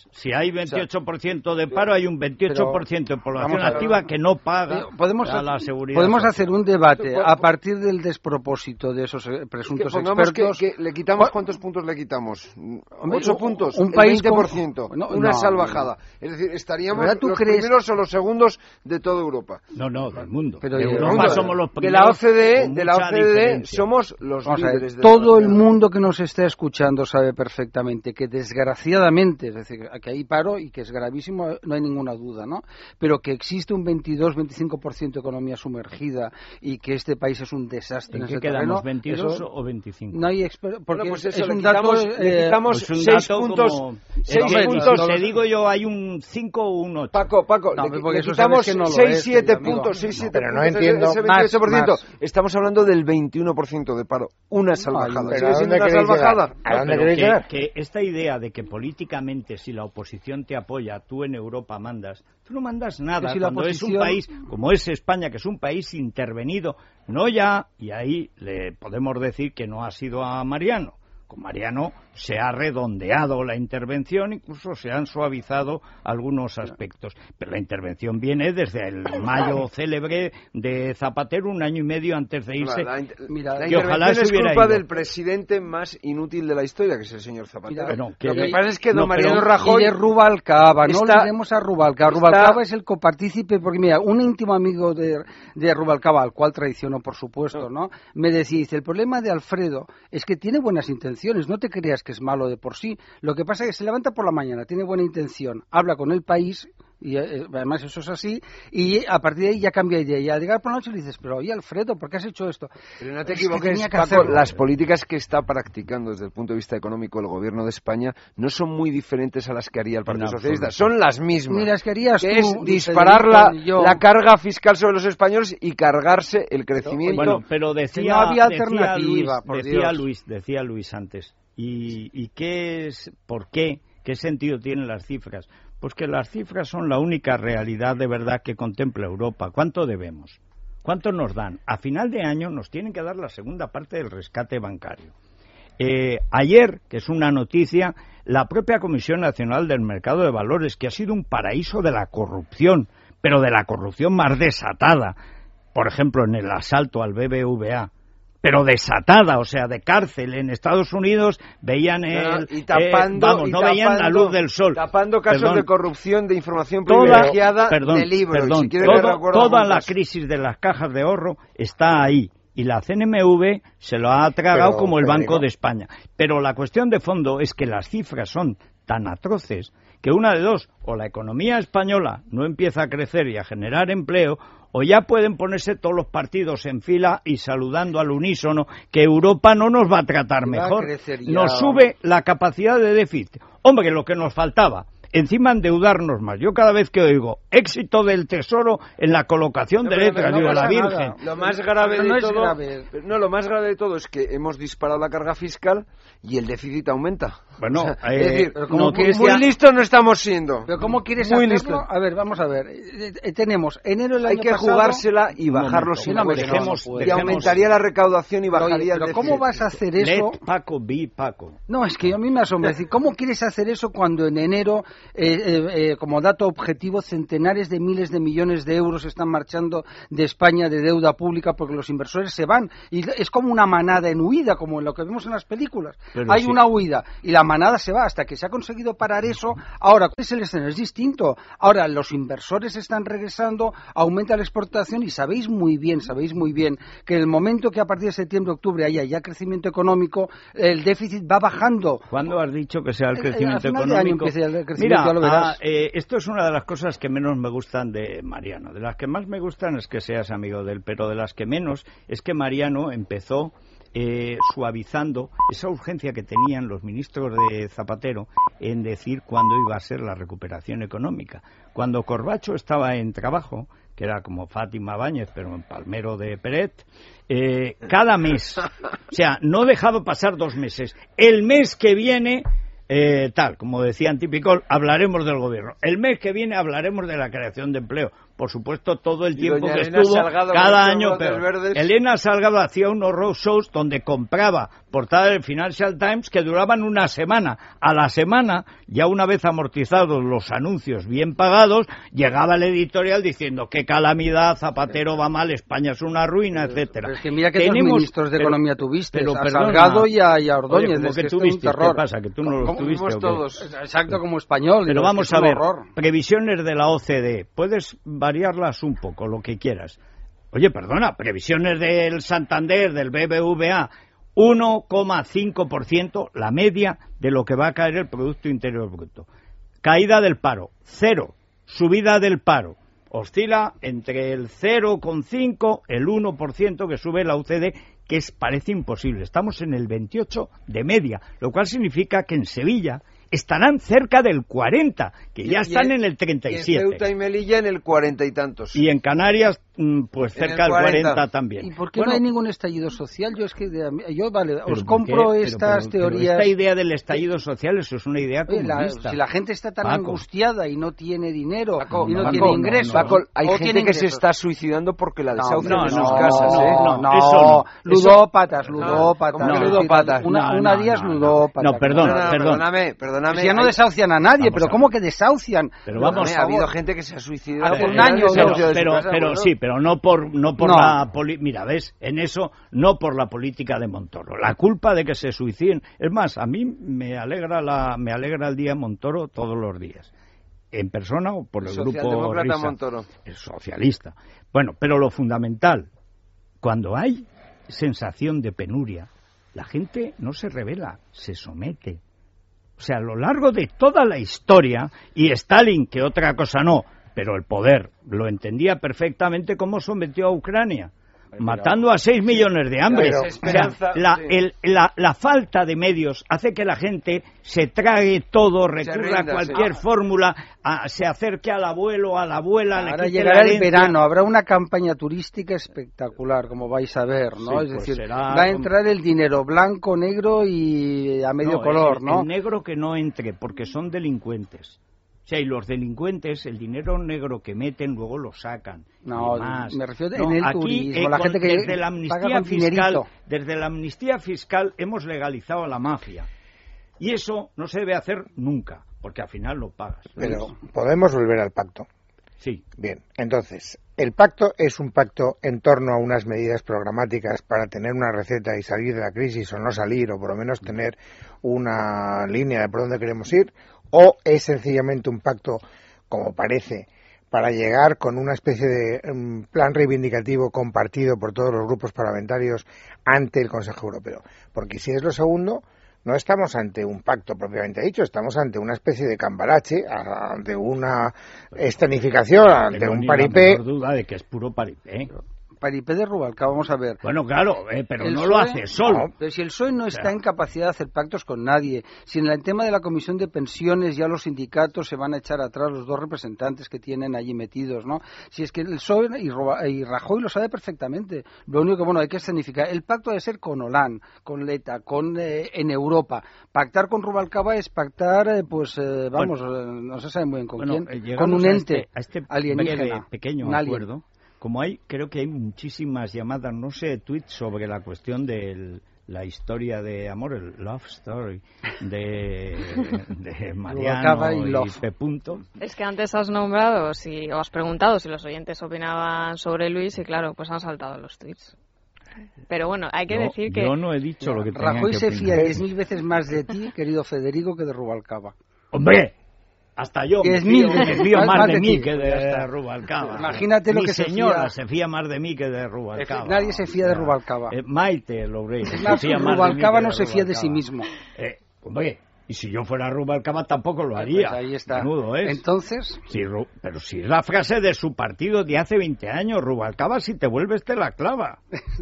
hay veintiocho por ciento de paro, hay un veintiocho por ciento de población Vamos a ver. activa que no paga podemos a la hacer, seguridad podemos social. hacer un debate a partir del despropósito de esos eh, presuntos que pongamos expertos. Que, que le quitamos, ¿cuántos puntos le quitamos? Hombre, ¿Ocho puntos? un El país veinte por ciento. con- no, una no, salvajada. Es decir, estaríamos ¿Verdad tú los crees- primeros o los segundos de toda Europa. No, no, del mundo. Pero de del Europa mundo. somos los De primeros. la O C D E, con de la mucha O C D E diferencia. somos los Vamos a ver, líderes de todo la- el mundo que nos está escuchando sabe perfectamente que desgraciadamente, es decir, que hay paro y que es gravísimo, no hay ninguna duda, ¿no? Pero que existe un veintidós veinticinco por ciento de economía sumergida y que este país es un desastre en, ¿En qué ese quedamos? terreno, ¿veintidós eso o veinticinco? no hay exper- porque Bueno, pues es, eso, es le un dato quitamos, le eh, quitamos Pues un seis dato puntos. como- Seis es que puntos. si te digo yo, hay un cinco o un ocho. Paco, Paco, No, le, porque le eso quitamos sabes que no lo seis es, siete amigo. puntos, seis siete Pero no puntos, entiendo. ese veintiocho por ciento. Más, más. Estamos hablando del veintiuno por ciento de paro. Una salvajada. pero Sigue ¿a siendo dónde una queréis salvajada. llegar? ¿A No, dónde pero queréis que, llegar? que esta idea de que políticamente si la oposición te apoya, tú en Europa mandas, tú no mandas nada. Que si la Cuando es un oposición- país como es España, que es un país intervenido, no ya, y ahí le podemos decir que no ha sido a Mariano. Con Mariano se ha redondeado la intervención, incluso se han suavizado algunos aspectos. Pero la intervención viene desde el mayo célebre de Zapatero, un año y medio antes de irse. La, inter- Mira, la que ojalá intervención se es hubiera culpa ido. del presidente más inútil de la historia, que es el señor Zapatero. Mira, Bueno, que- Lo que pasa es que don no, pero- Mariano y Rajoy de Rubalcaba, no está- olvidemos a Rubalcaba. está- Rubalcaba es el copartícipe, porque mira, un íntimo amigo de, de Rubalcaba, al cual traicionó, por supuesto, ¿no? Me decía, dice, el problema de Alfredo es que tiene buenas intenciones, no te creas que es malo de por sí. Lo que pasa es que se levanta por la mañana, tiene buena intención, habla con el país, y eh, además eso es así, y a partir de ahí ya cambia de idea. Y al llegar por la noche le dices, pero oye, Alfredo, ¿por qué has hecho esto? Pero no te Es que equivoques, tenía que Paco, hacerlo. las políticas que está practicando desde el punto de vista económico el gobierno de España no son muy diferentes a las que haría el Partido En Socialista, absoluto. son las mismas. Mira, es que harías que tú, es disparar la, Federico, yo. la carga fiscal sobre los españoles y cargarse el crecimiento. Bueno, pero decía, no había decía alternativa, Luis, por decía Dios. Luis, decía Luis antes. ¿Y, y qué es, por qué, qué sentido tienen las cifras? Pues que las cifras son la única realidad de verdad que contempla Europa. ¿Cuánto debemos? ¿Cuánto nos dan? A final de año nos tienen que dar la segunda parte del rescate bancario. Eh, ayer, que es una noticia, la propia Comisión Nacional del Mercado de Valores, que ha sido un paraíso de la corrupción, pero de la corrupción más desatada, por ejemplo, en el asalto al B B V A, pero desatada, o sea, de cárcel. En Estados Unidos veían el... No, y tapando, eh, vamos, y no veían la tapando- luz del sol. Tapando casos Perdón. de corrupción, de información Toda, privilegiada, perdón, de libros. perdón, Si quieres todo- ver, recuerdo toda algún la caso. crisis de las cajas de ahorro está ahí. Y la C N M V se lo ha tragado Pero, como el Federico, Banco de España. Pero la cuestión de fondo es que las cifras son tan atroces que una de dos, o la economía española no empieza a crecer y a generar empleo, o ya pueden ponerse todos los partidos en fila y saludando al unísono que Europa no nos va a tratar Va a mejor. crecer ya. Nos sube la capacidad de déficit. Hombre, lo que nos faltaba. Encima endeudarnos más. Yo cada vez que oigo éxito del Tesoro en la colocación No, de pero letras, no digo, pasa la Virgen. nada. Lo más grave Pero no de es todo, grave. no, lo más grave de todo es que hemos disparado la carga fiscal y el déficit aumenta. Bueno, O sea, eh, es decir, pero muy, ¿cómo quieres muy ya- listos no estamos siendo. ¿Pero cómo quieres Muy hacerlo? listo. A ver, vamos a ver. Eh, eh, tenemos enero del Hay año que pasado... jugársela y Un bajar momento. los Sí, no, hombre, impuestos. dejemos- y dejemos- aumentaría la recaudación y Pero, bajaría pero el ¿cómo déficit. vas a hacer eso? Let Paco be Paco. No, es que a mí me asombra. Es decir, ¿cómo quieres hacer eso cuando en enero, eh, eh, eh, como dato objetivo, centenares de miles de millones de euros están marchando de España de deuda pública porque los inversores se van? Y es como una manada en huida, como en lo que vemos en las películas. Pero Hay sí. una huida y la manada se va hasta que se ha conseguido parar eso. Ahora, ¿cuál es el escenario? Es distinto. Ahora, los inversores están regresando, aumenta la exportación y sabéis muy bien, sabéis muy bien que en el momento que a partir de septiembre, octubre haya ya crecimiento económico, el déficit va bajando. ¿Cuándo has dicho que sea el Eh, eh, crecimiento a final de año económico? empieza el crecimiento, Mira, ya lo verás. ah, eh, esto es una de las cosas que menos me gustan de Mariano. De las que más me gustan es que seas amigo de él, pero de las que menos es que Mariano empezó eh, suavizando esa urgencia que tenían los ministros de Zapatero en decir cuándo iba a ser la recuperación económica. Cuando Corbacho estaba en trabajo, que era como Fátima Báñez, pero en Palmero de Peret, eh, cada mes, o sea, no dejado pasar dos meses. El mes que viene, eh, tal, como decía Antipicol, hablaremos del gobierno. El mes que viene hablaremos de la creación de empleo. por supuesto, todo el Y tiempo doña que Elena estuvo, Salgado, cada con año esos peor. brotes verdes. Elena Salgado hacía unos roadshows donde compraba portada del Financial Times que duraban una semana. A la semana, ya una vez amortizados los anuncios bien pagados, llegaba el editorial diciendo qué calamidad, Zapatero va mal, España es una ruina, etcétera. Pero es que mira que Tenemos, dos ministros de pero, Economía tuviste, pero, a perdona, Salgado y a, y a Ordóñez. Oye, como es que que tú esto es un viste, terror. ¿qué pasa? ¿Que tú no los ¿Cómo tuviste vimos o qué? todos? Exacto, como español. Pero digo, vamos es que a es un ver, horror. previsiones de la O C D E, puedes variarlas un poco, lo que quieras. Oye, perdona, previsiones del Santander, del B B V A, uno coma cinco por ciento, la media de lo que va a caer el Producto Interior Bruto. Caída del paro, cero. Subida del paro, oscila entre el cero coma cinco, el uno por ciento que sube la O C D E, que es, parece imposible. Estamos en el veintiocho de media, lo cual significa que en Sevilla estarán cerca del cuarenta, que ya están en el treinta y siete. Y en Ceuta y Melilla en el cuarenta y tantos. Y en Canarias, pues cerca del cuarenta también. ¿Y por qué bueno, no hay ningún estallido social? Yo es que de, yo vale, pero os compro pero, estas pero, teorías. Pero esta idea del estallido social, eso es una idea Oye, comunista. la, si la gente está tan Paco. angustiada y no tiene dinero Paco, y no Paco, tiene no, ingresos, no, no. Paco, hay o gente tiene que se ingresos. está suicidando porque la desahucian no, de sus no, casas, no, ¿eh? no, no, eso no. ludópatas, Eso- ludópatas. ¿Cómo que no, ludópatas? Una, No, una no, día es no, no. ludópata. No, perdona, No, no, no, perdón. Perdóname, perdóname. Si ya no hay- desahucian a nadie, Vamos pero a ¿cómo ver. que desahucian? Pero Por vamos Perdóname, a ha habido ver. gente que se ha suicidado. Hace por un la año, desahucio pero, de su pero, casa, pero bueno. sí, pero no por no por No. la poli- mira, ves, en eso no por la política de Montoro. La culpa de que se suiciden, es más, a mí me alegra la me alegra el día Montoro todos los días. En persona o por el grupo Socialdemócrata Risa. Montoro. El socialista. Bueno, pero lo fundamental, cuando hay sensación de penuria, la gente no se rebela, se somete. O sea, a lo largo de toda la historia, y Stalin, que otra cosa no, pero el poder lo entendía perfectamente, cómo sometió a Ucrania, matando a seis millones de hambre. Pero- O sea, la, sí. el- la, la falta de medios hace que la gente se trague todo, recurra rinda, a cualquier sí. fórmula, a- se acerque al abuelo, a la abuela, le Ahora quite llegará la el herencia. verano, habrá una campaña turística espectacular, como vais a ver, ¿no? Sí, es pues decir, será va a como- entrar el dinero blanco, negro y a medio No, color, el, ¿no? el negro que no entre, porque son delincuentes. O sea, y los delincuentes, el dinero negro que meten, luego lo sacan. No, y demás. me refiero No, en el aquí, turismo, eh, la con- gente que desde la paga amnistía con fiscal, dinerito. desde la amnistía fiscal hemos legalizado a la mafia. Y eso no se debe hacer nunca, porque al final lo pagas. Pero podemos volver al pacto. Sí. Bien, entonces, el pacto es un pacto en torno a unas medidas programáticas para tener una receta y salir de la crisis o no salir, o por lo menos tener una línea de por dónde queremos ir, o es sencillamente un pacto, como parece, para llegar con una especie de um, plan reivindicativo compartido por todos los grupos parlamentarios ante el Consejo Europeo. Porque si es lo segundo, no estamos ante un pacto propiamente dicho, estamos ante una especie de cambalache, ante una escenificación, ante Tengo un ni la paripé. menor duda de que es puro paripé. Paripé de Rubalcaba, vamos a ver. Bueno, claro, eh, pero El no P S O E lo hace solo. No, pero si el P S O E no está sea, en capacidad de hacer pactos con nadie, si en el tema de la comisión de pensiones ya los sindicatos se van a echar atrás los dos representantes que tienen allí metidos, ¿no? Si es que el P S O E y, Roba, y Rajoy lo sabe perfectamente. Lo único que, bueno, hay que escenificar. El pacto debe ser con Hollande, con Letta, con eh, en Europa. Pactar con Rubalcaba es pactar, eh, pues, eh, vamos, Bueno, eh, no se sabe muy bien con bueno, quién, eh, llegamos con un a ente este, a este alienígena. breve, pequeño un alien. acuerdo. Como hay, creo que hay muchísimas llamadas, no sé, tweets sobre la cuestión de la historia de amor, el love story de, de Mariano y y, love. P. Punto. Es que antes has nombrado, si, o has preguntado si los oyentes opinaban sobre Luis y claro, pues han saltado los tweets. Pero bueno, hay que Yo- decir que... Yo no he dicho lo que tenía Rajoy que se opinar. fía diez mil veces más de ti, querido Federico, que de Rubalcaba. ¡Hombre! Hasta yo me Diez fío, mil me veces fío más- más, más de de mí ti. que Pues ya de está. Rubalcaba. Imagínate lo Mi que se señora fía. se fía más de mí que de Rubalcaba. Nadie se fía de Rubalcaba. Eh, Maite Loureiro se Más, fía más de mí Rubalcaba que no de se fía de sí Rubalcaba. mismo. Eh, hombre, y si yo fuera Rubalcaba tampoco lo Pues haría. ahí está. Menudo es. Entonces, Sí, Ru- pero si es la frase de su partido de hace veinte años, Rubalcaba, si te vuelves te la clava.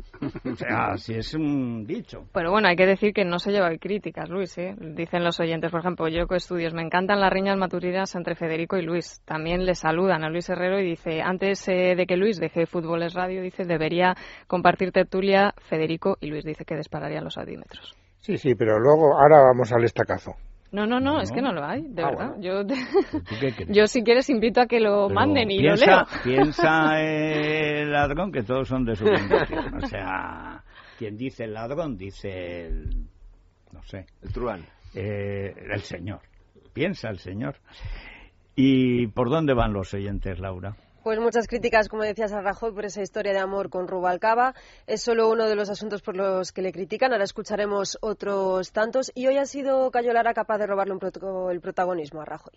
O sea, si es un dicho. Pero bueno, hay que decir que no se lleva críticas, Luis, ¿eh? Dicen los oyentes, por ejemplo, yo que estudios, me encantan las riñas matutinas entre Federico y Luis. También le saludan a Luis Herrero y dice, antes eh, de que Luis deje Fútbol es Radio, dice, debería compartir tertulia Federico, y Luis dice que dispararía los audímetros. Sí, sí, pero luego, ahora vamos al estacazo. No, no, no, No, es no. que no lo hay, de Ah, verdad. bueno. Yo, te- ¿Tú qué crees? yo si quieres invito a que lo Pero manden y piensa, lo leo. Piensa el ladrón que todos son de su condición. O sea, quien dice el ladrón dice el... no sé. El truán. Eh, el señor. Piensa el señor. ¿Y por dónde van los oyentes, Laura? Pues muchas críticas, como decías, a Rajoy por esa historia de amor con Rubalcaba. Es solo uno de los asuntos por los que le critican. Ahora escucharemos otros tantos. Y hoy ha sido Cayo Lara capaz de robarle un proto- el protagonismo a Rajoy.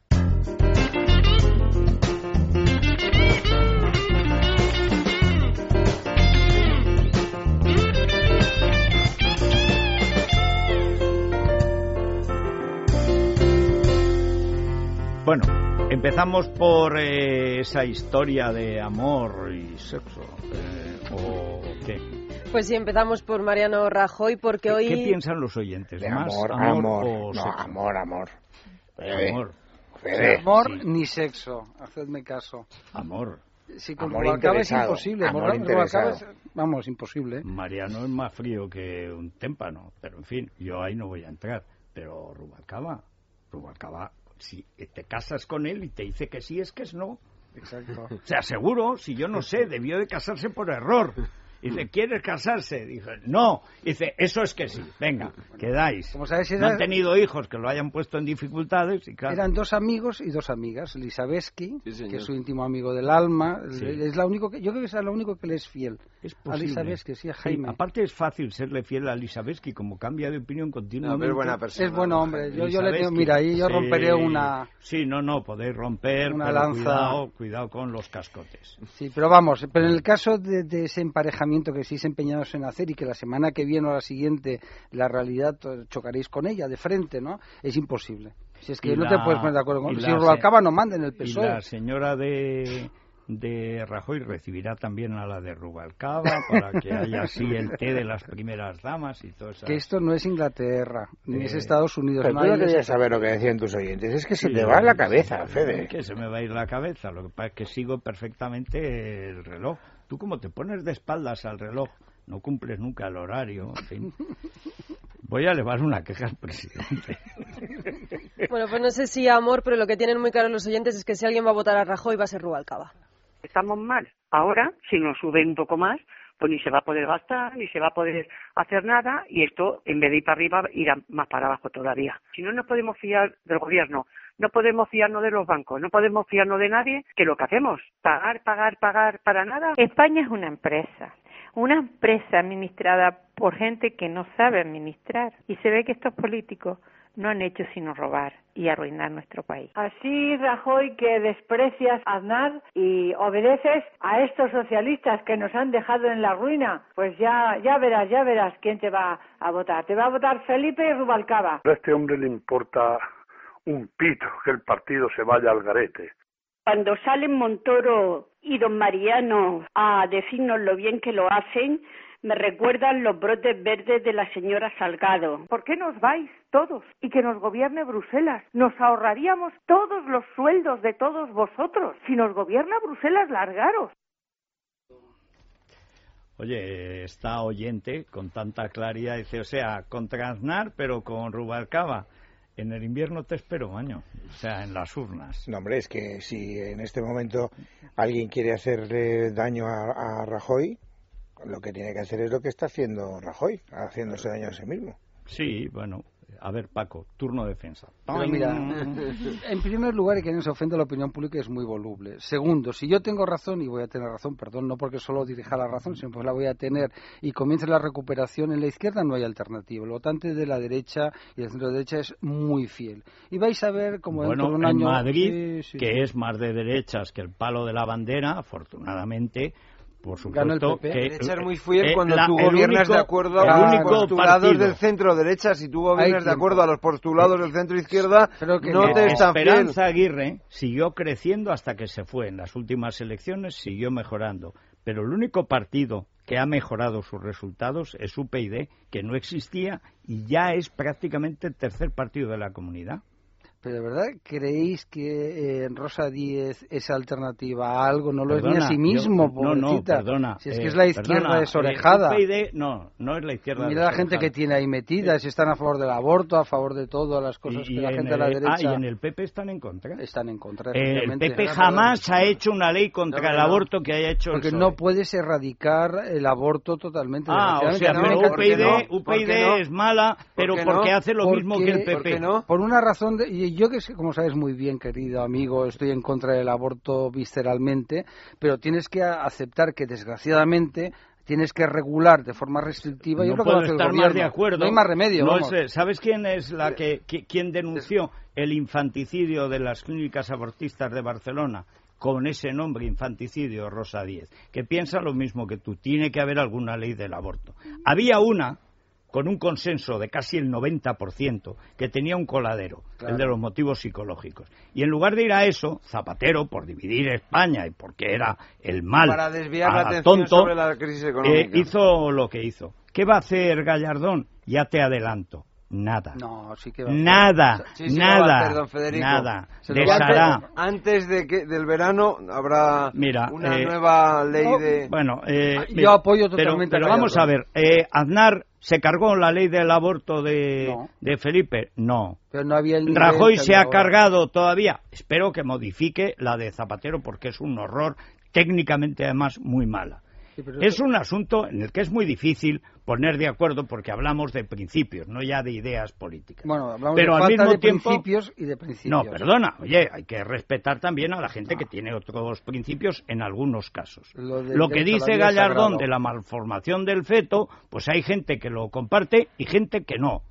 Bueno, empezamos por eh, esa historia de amor y sexo. Eh, ¿O qué? Pues sí, empezamos por Mariano Rajoy, porque ¿Qué, hoy... ¿Qué piensan los oyentes? De ¿Más amor, amor, amor. o No, sexo? amor, amor. Fede, Amor. Fede. Amor Sí. ni sexo, hacedme caso. Amor. Si con Amor Rubalcaba es interesado, imposible. amor Rubalcaba interesado. es- vamos, imposible. ¿eh? Mariano es más frío que un témpano, pero en fin, yo ahí no voy a entrar. Pero Rubalcaba, Rubalcaba, si te casas con él y te dice que sí, es que es no. Exacto. O sea, seguro, si yo no sé, debió de casarse por error. Dice, ¿quieres casarse? Dice, no. Dice, eso es que sí. Venga, quedáis. Como sabes, No era- han tenido hijos que lo hayan puesto en dificultades y claro. Eran dos amigos y dos amigas. Lisabeski, Sí, señor. que es su íntimo amigo del alma, Sí. es la único que, yo creo que es lo único que le es fiel. Es A posible. Lisabeski, sí, a Sí, Jaime. aparte es fácil serle fiel a Lisabeski, como cambia de opinión No, continuamente. pero es buena persona. Es buen hombre. Yo, yo le tengo, Lisabeski. mira, ahí yo Sí, romperé una... Sí, no, no, podéis romper, Una pero lanza. cuidado, cuidado con los cascotes. Sí, pero vamos, pero en el caso de, de ese emparejamiento que estáis empeñados en hacer y que la semana que viene o la siguiente la realidad to- chocaréis con ella de frente, ¿no? Es imposible. Si es que Y no la- te puedes poner de acuerdo con... y Si la Rubalcaba no manda en el Y P S O E. la señora de, de Rajoy recibirá también a la de Rubalcaba para que haya así el té de las primeras damas y todo eso. Que esto no es Inglaterra, ni Eh, es Estados Unidos. Pero no tú no hay querías esa- saber lo que decían tus oyentes. Es que se Sí, te va la sí, cabeza, sí, Fede. Que se me va a ir la cabeza. Lo que pasa es que sigo perfectamente el reloj. Tú como te pones de espaldas al reloj, no cumples nunca el horario, en fin. Voy a elevar una queja al presidente. Bueno, pues no sé si amor, pero lo que tienen muy claro los oyentes es que si alguien va a votar a Rajoy va a ser Rubalcaba. Estamos mal. Ahora, si nos sube un poco más, pues ni se va a poder gastar, ni se va a poder hacer nada, y esto, en vez de ir para arriba, irá más para abajo todavía. Si no nos podemos fiar del gobierno, no podemos fiarnos de los bancos, no podemos fiarnos de nadie, que lo que hacemos, pagar, pagar, pagar para nada. España es una empresa, una empresa administrada por gente que no sabe administrar, y se ve que estos políticos no han hecho sino robar y arruinar nuestro país. Así, Rajoy, que desprecias a Aznar y obedeces a estos socialistas que nos han dejado en la ruina, pues ya, ya verás, ya verás quién te va a votar. Te va a votar Felipe y Rubalcaba. A este hombre le importa un pito que el partido se vaya al garete. Cuando salen Montoro y don Mariano a decirnos lo bien que lo hacen, me recuerdan los brotes verdes de la señora Salgado. ¿Por qué nos vais todos y que nos gobierne Bruselas? Nos ahorraríamos todos los sueldos de todos vosotros. Si nos gobierna Bruselas, largaros. Oye, esta oyente con tanta claridad dice, o sea, contra Aznar, pero con Rubalcaba. En el invierno te espero, año. O sea, en las urnas. No, hombre, es que si en este momento alguien quiere hacerle daño a, a Rajoy, lo que tiene que hacer es lo que está haciendo Rajoy, haciéndose daño a sí mismo. Sí, bueno. A ver, Paco, turno de defensa. Pero mira, en primer lugar, y que no se ofenda la opinión pública, es muy voluble. Segundo, si yo tengo razón, y voy a tener razón, perdón, no porque solo dirija la razón, sino porque la voy a tener, y comience la recuperación en la izquierda, no hay alternativa. El votante de la derecha y del centro derecha es muy fiel. Y vais a ver como bueno, dentro de un en año... Madrid, sí, sí, que sí. es más de derechas que el palo de la bandera, afortunadamente... Por Gana el supuesto P P. que Derecha es muy fiel eh, cuando la- tú el gobiernas único- de acuerdo el a los único postulados partido. del centro derecha. Si tú gobiernas Hay de acuerdo tiempo. a los postulados del centro izquierda, Pero que no no. te es tan fiel. Esperanza Aguirre siguió creciendo hasta que se fue. En las últimas elecciones siguió mejorando. Pero el único partido que ha mejorado sus resultados es U P y D, que no existía y ya es prácticamente el tercer partido de la comunidad. Pero de verdad, ¿creéis que eh, Rosa Díez es alternativa a algo? No lo perdona, es ni a sí mismo, yo, no, no, perdona. Si es eh, que es la izquierda perdona, desorejada. Eh, U P y D, no, no es la izquierda Mira la gente que tiene ahí metida, si están a favor del aborto, a favor de todo, las cosas y, que la gente el, de la derecha... Ah, y en el P P están en contra. Están en contra, El P P jamás ha hecho una ley contra no, el aborto que haya hecho porque el P S O E. no puedes erradicar el aborto totalmente. Ah, o sea, no, pero U P y D, no? U P y D no? es mala, pero ¿Por porque no? hace lo porque, mismo que el P P. No? Por una razón, de, y yo que como sabes muy bien, querido amigo, estoy en contra del aborto visceralmente, pero tienes que aceptar que desgraciadamente tienes que regular de forma restrictiva. No y es lo puedo que estar el más de acuerdo. No hay más remedio. No vamos. Es, ¿Sabes quién es la que, que quién denunció el infanticidio de las clínicas abortistas de Barcelona? Con ese nombre, infanticidio, Rosa Díez, que piensa lo mismo que tú. Tiene que haber alguna ley del aborto. Había una con un consenso de casi el noventa por ciento, que tenía un coladero, claro. El de los motivos psicológicos. Y en lugar de ir a eso, Zapatero, por dividir España y porque era el mal, para desviar la atención tonto, sobre la crisis económica, eh, hizo lo que hizo. ¿Qué va a hacer Gallardón? Ya te adelanto. Nada. No, sí que va nada, sí, sí nada, hacer, don Federico. nada. Se deshará. Antes de que del verano habrá mira, una eh, nueva ley no, de... Bueno, eh, yo mira, apoyo totalmente. Pero, pero vamos a ver, eh, Aznar se cargó la ley del aborto de, no. de Felipe, no. Pero no había el Rajoy se ha ahora. cargado todavía. Espero que modifique la de Zapatero porque es un horror, técnicamente además muy mala. Sí, es un asunto en el que es muy difícil poner de acuerdo porque hablamos de principios, no ya de ideas políticas. Bueno, hablamos pero de al falta mismo de tiempo, principios y de principios. No, perdona, oye, hay que respetar también a la gente ah. que tiene otros principios en algunos casos. Lo, Lo que dice Gallardón sagrado. de la malformación del feto, pues hay gente que lo comparte y gente que no.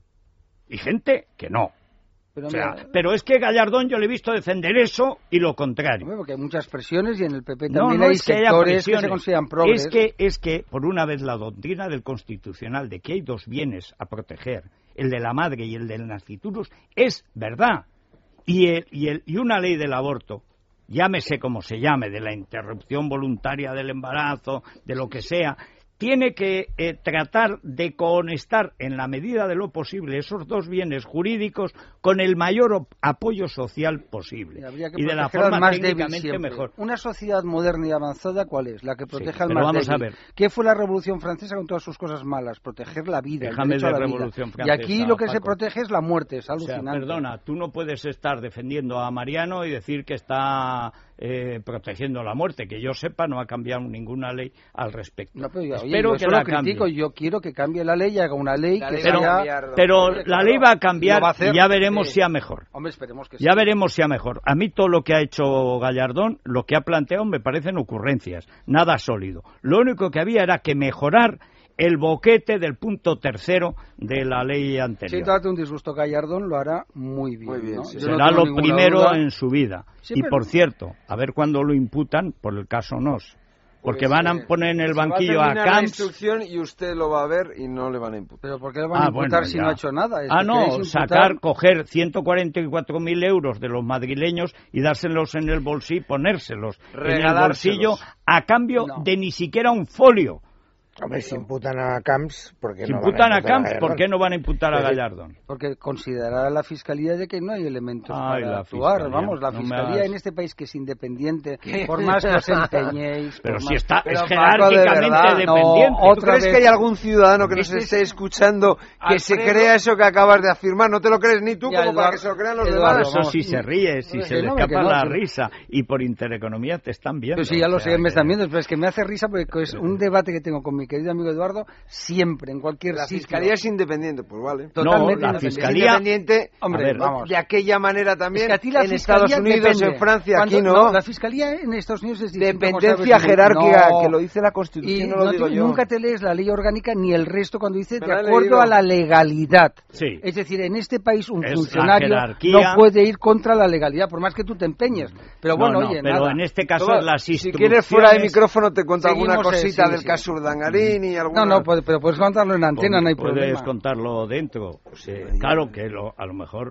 Y gente que no. Pero, o sea, mira, pero es que Gallardón yo le he visto defender eso y lo contrario. Porque hay muchas presiones y en el P P no, también no hay es que sectores que se consideran progres. Es que, es que, por una vez, la doctrina del Constitucional de que hay dos bienes a proteger, el de la madre y el del nasciturus, es verdad. Y, el, y, el, y una ley del aborto, llámese como se llame, de la interrupción voluntaria del embarazo, de lo que sea, tiene que eh, tratar de conectar en la medida de lo posible esos dos bienes jurídicos con el mayor apoyo social posible y, y de la forma más técnicamente mejor. Una sociedad moderna y avanzada, ¿cuál es? La que protege sí, al pero más vamos débil. A ver. ¿Qué fue la Revolución Francesa con todas sus cosas malas? Proteger la vida, Déjame el derecho de a la Revolución vida. Francesa, Y aquí lo que Paco. se protege es la muerte, es alucinante. O sea, perdona, tú no puedes estar defendiendo a Mariano y decir que está eh, protegiendo la muerte, que yo sepa no ha cambiado ninguna ley al respecto. No, pero yo, Espero oye, yo que lo la critico, cambie. Yo quiero que cambie la ley y haga una ley la que ley pero, sea... cambiar, pero hombre, la claro, ley va a cambiar va a hacer, y ya veremos sí. si a mejor. Hombre, esperemos que ya sí. veremos si a mejor. A mí todo lo que ha hecho Gallardón, lo que ha planteado me parecen ocurrencias, nada sólido. Lo único que había era que mejorar el boquete del punto tercero de la ley anterior. Si trata un disgusto Gallardón, lo hará muy bien. Muy bien ¿no? sí. Será no lo primero duda. en su vida. Sí, y pero... por cierto, a ver cuándo lo imputan por el caso Nos. Porque pues, van a poner en el banquillo va a, a Camps. La instrucción y usted lo va a ver y no le van a imputar. ¿Pero por qué le van a ah, imputar bueno, si ya. no ha hecho nada? Es ah, no, sacar, coger ciento cuarenta y cuatro mil euros de los madrileños y dárselos en el bolsillo, ponérselos en el bolsillo a cambio no. de ni siquiera un folio. Hombre, si imputan a Camps, ¿por qué si no imputan van a, a imputar Camps, a ¿por qué no van a imputar a Gallardón? Porque considerará la Fiscalía de que no hay elementos Ay, para la actuar. fiscalía. Vamos, la no Fiscalía hagas... en este país que es independiente, por más que os empeñéis... Pero si más... está pero es jerárquicamente de dependiente. No, ¿tú crees vez... que hay algún ciudadano que nos este esté escuchando que Alfredo... se crea eso que acabas de afirmar? No te lo crees ni tú ya, como Eduardo, para que se lo crean los Eduardo, demás. Eso sí se ríe, si se le escapa la risa. Y por Intereconomía te están viendo. Pues sí, ya lo sé, me están viendo, pero es que me hace risa porque es un debate que tengo con mi querido amigo Eduardo siempre, en cualquier la sitio. La Fiscalía es independiente, pues vale. Totalmente no, la Fiscalía... independiente, hombre, ver, vamos. De aquella manera también, es que a ti la en Estados Unidos, depende. en Francia, Cuando, aquí no. no. La Fiscalía en Estados Unidos es distinto. Dependencia jerárquica, no. que lo dice la Constitución, y no lo no digo te, yo. Nunca te lees la ley orgánica ni el resto cuando dice Pero de acuerdo leído. a la legalidad. Sí. Es decir, en este país un es funcionario no puede ir contra la legalidad, por más que tú te empeñes. Pero bueno, no, no, oye, pero nada. en este caso Todo, las instrucciones... Si quieres fuera de micrófono te cuento Seguimos, alguna cosita eh, sí, del sí. caso Urdangarín y alguna... No, no, puede, pero puedes contarlo en antena, no hay puedes problema. contarlo dentro. Pues, eh, claro que lo, a lo mejor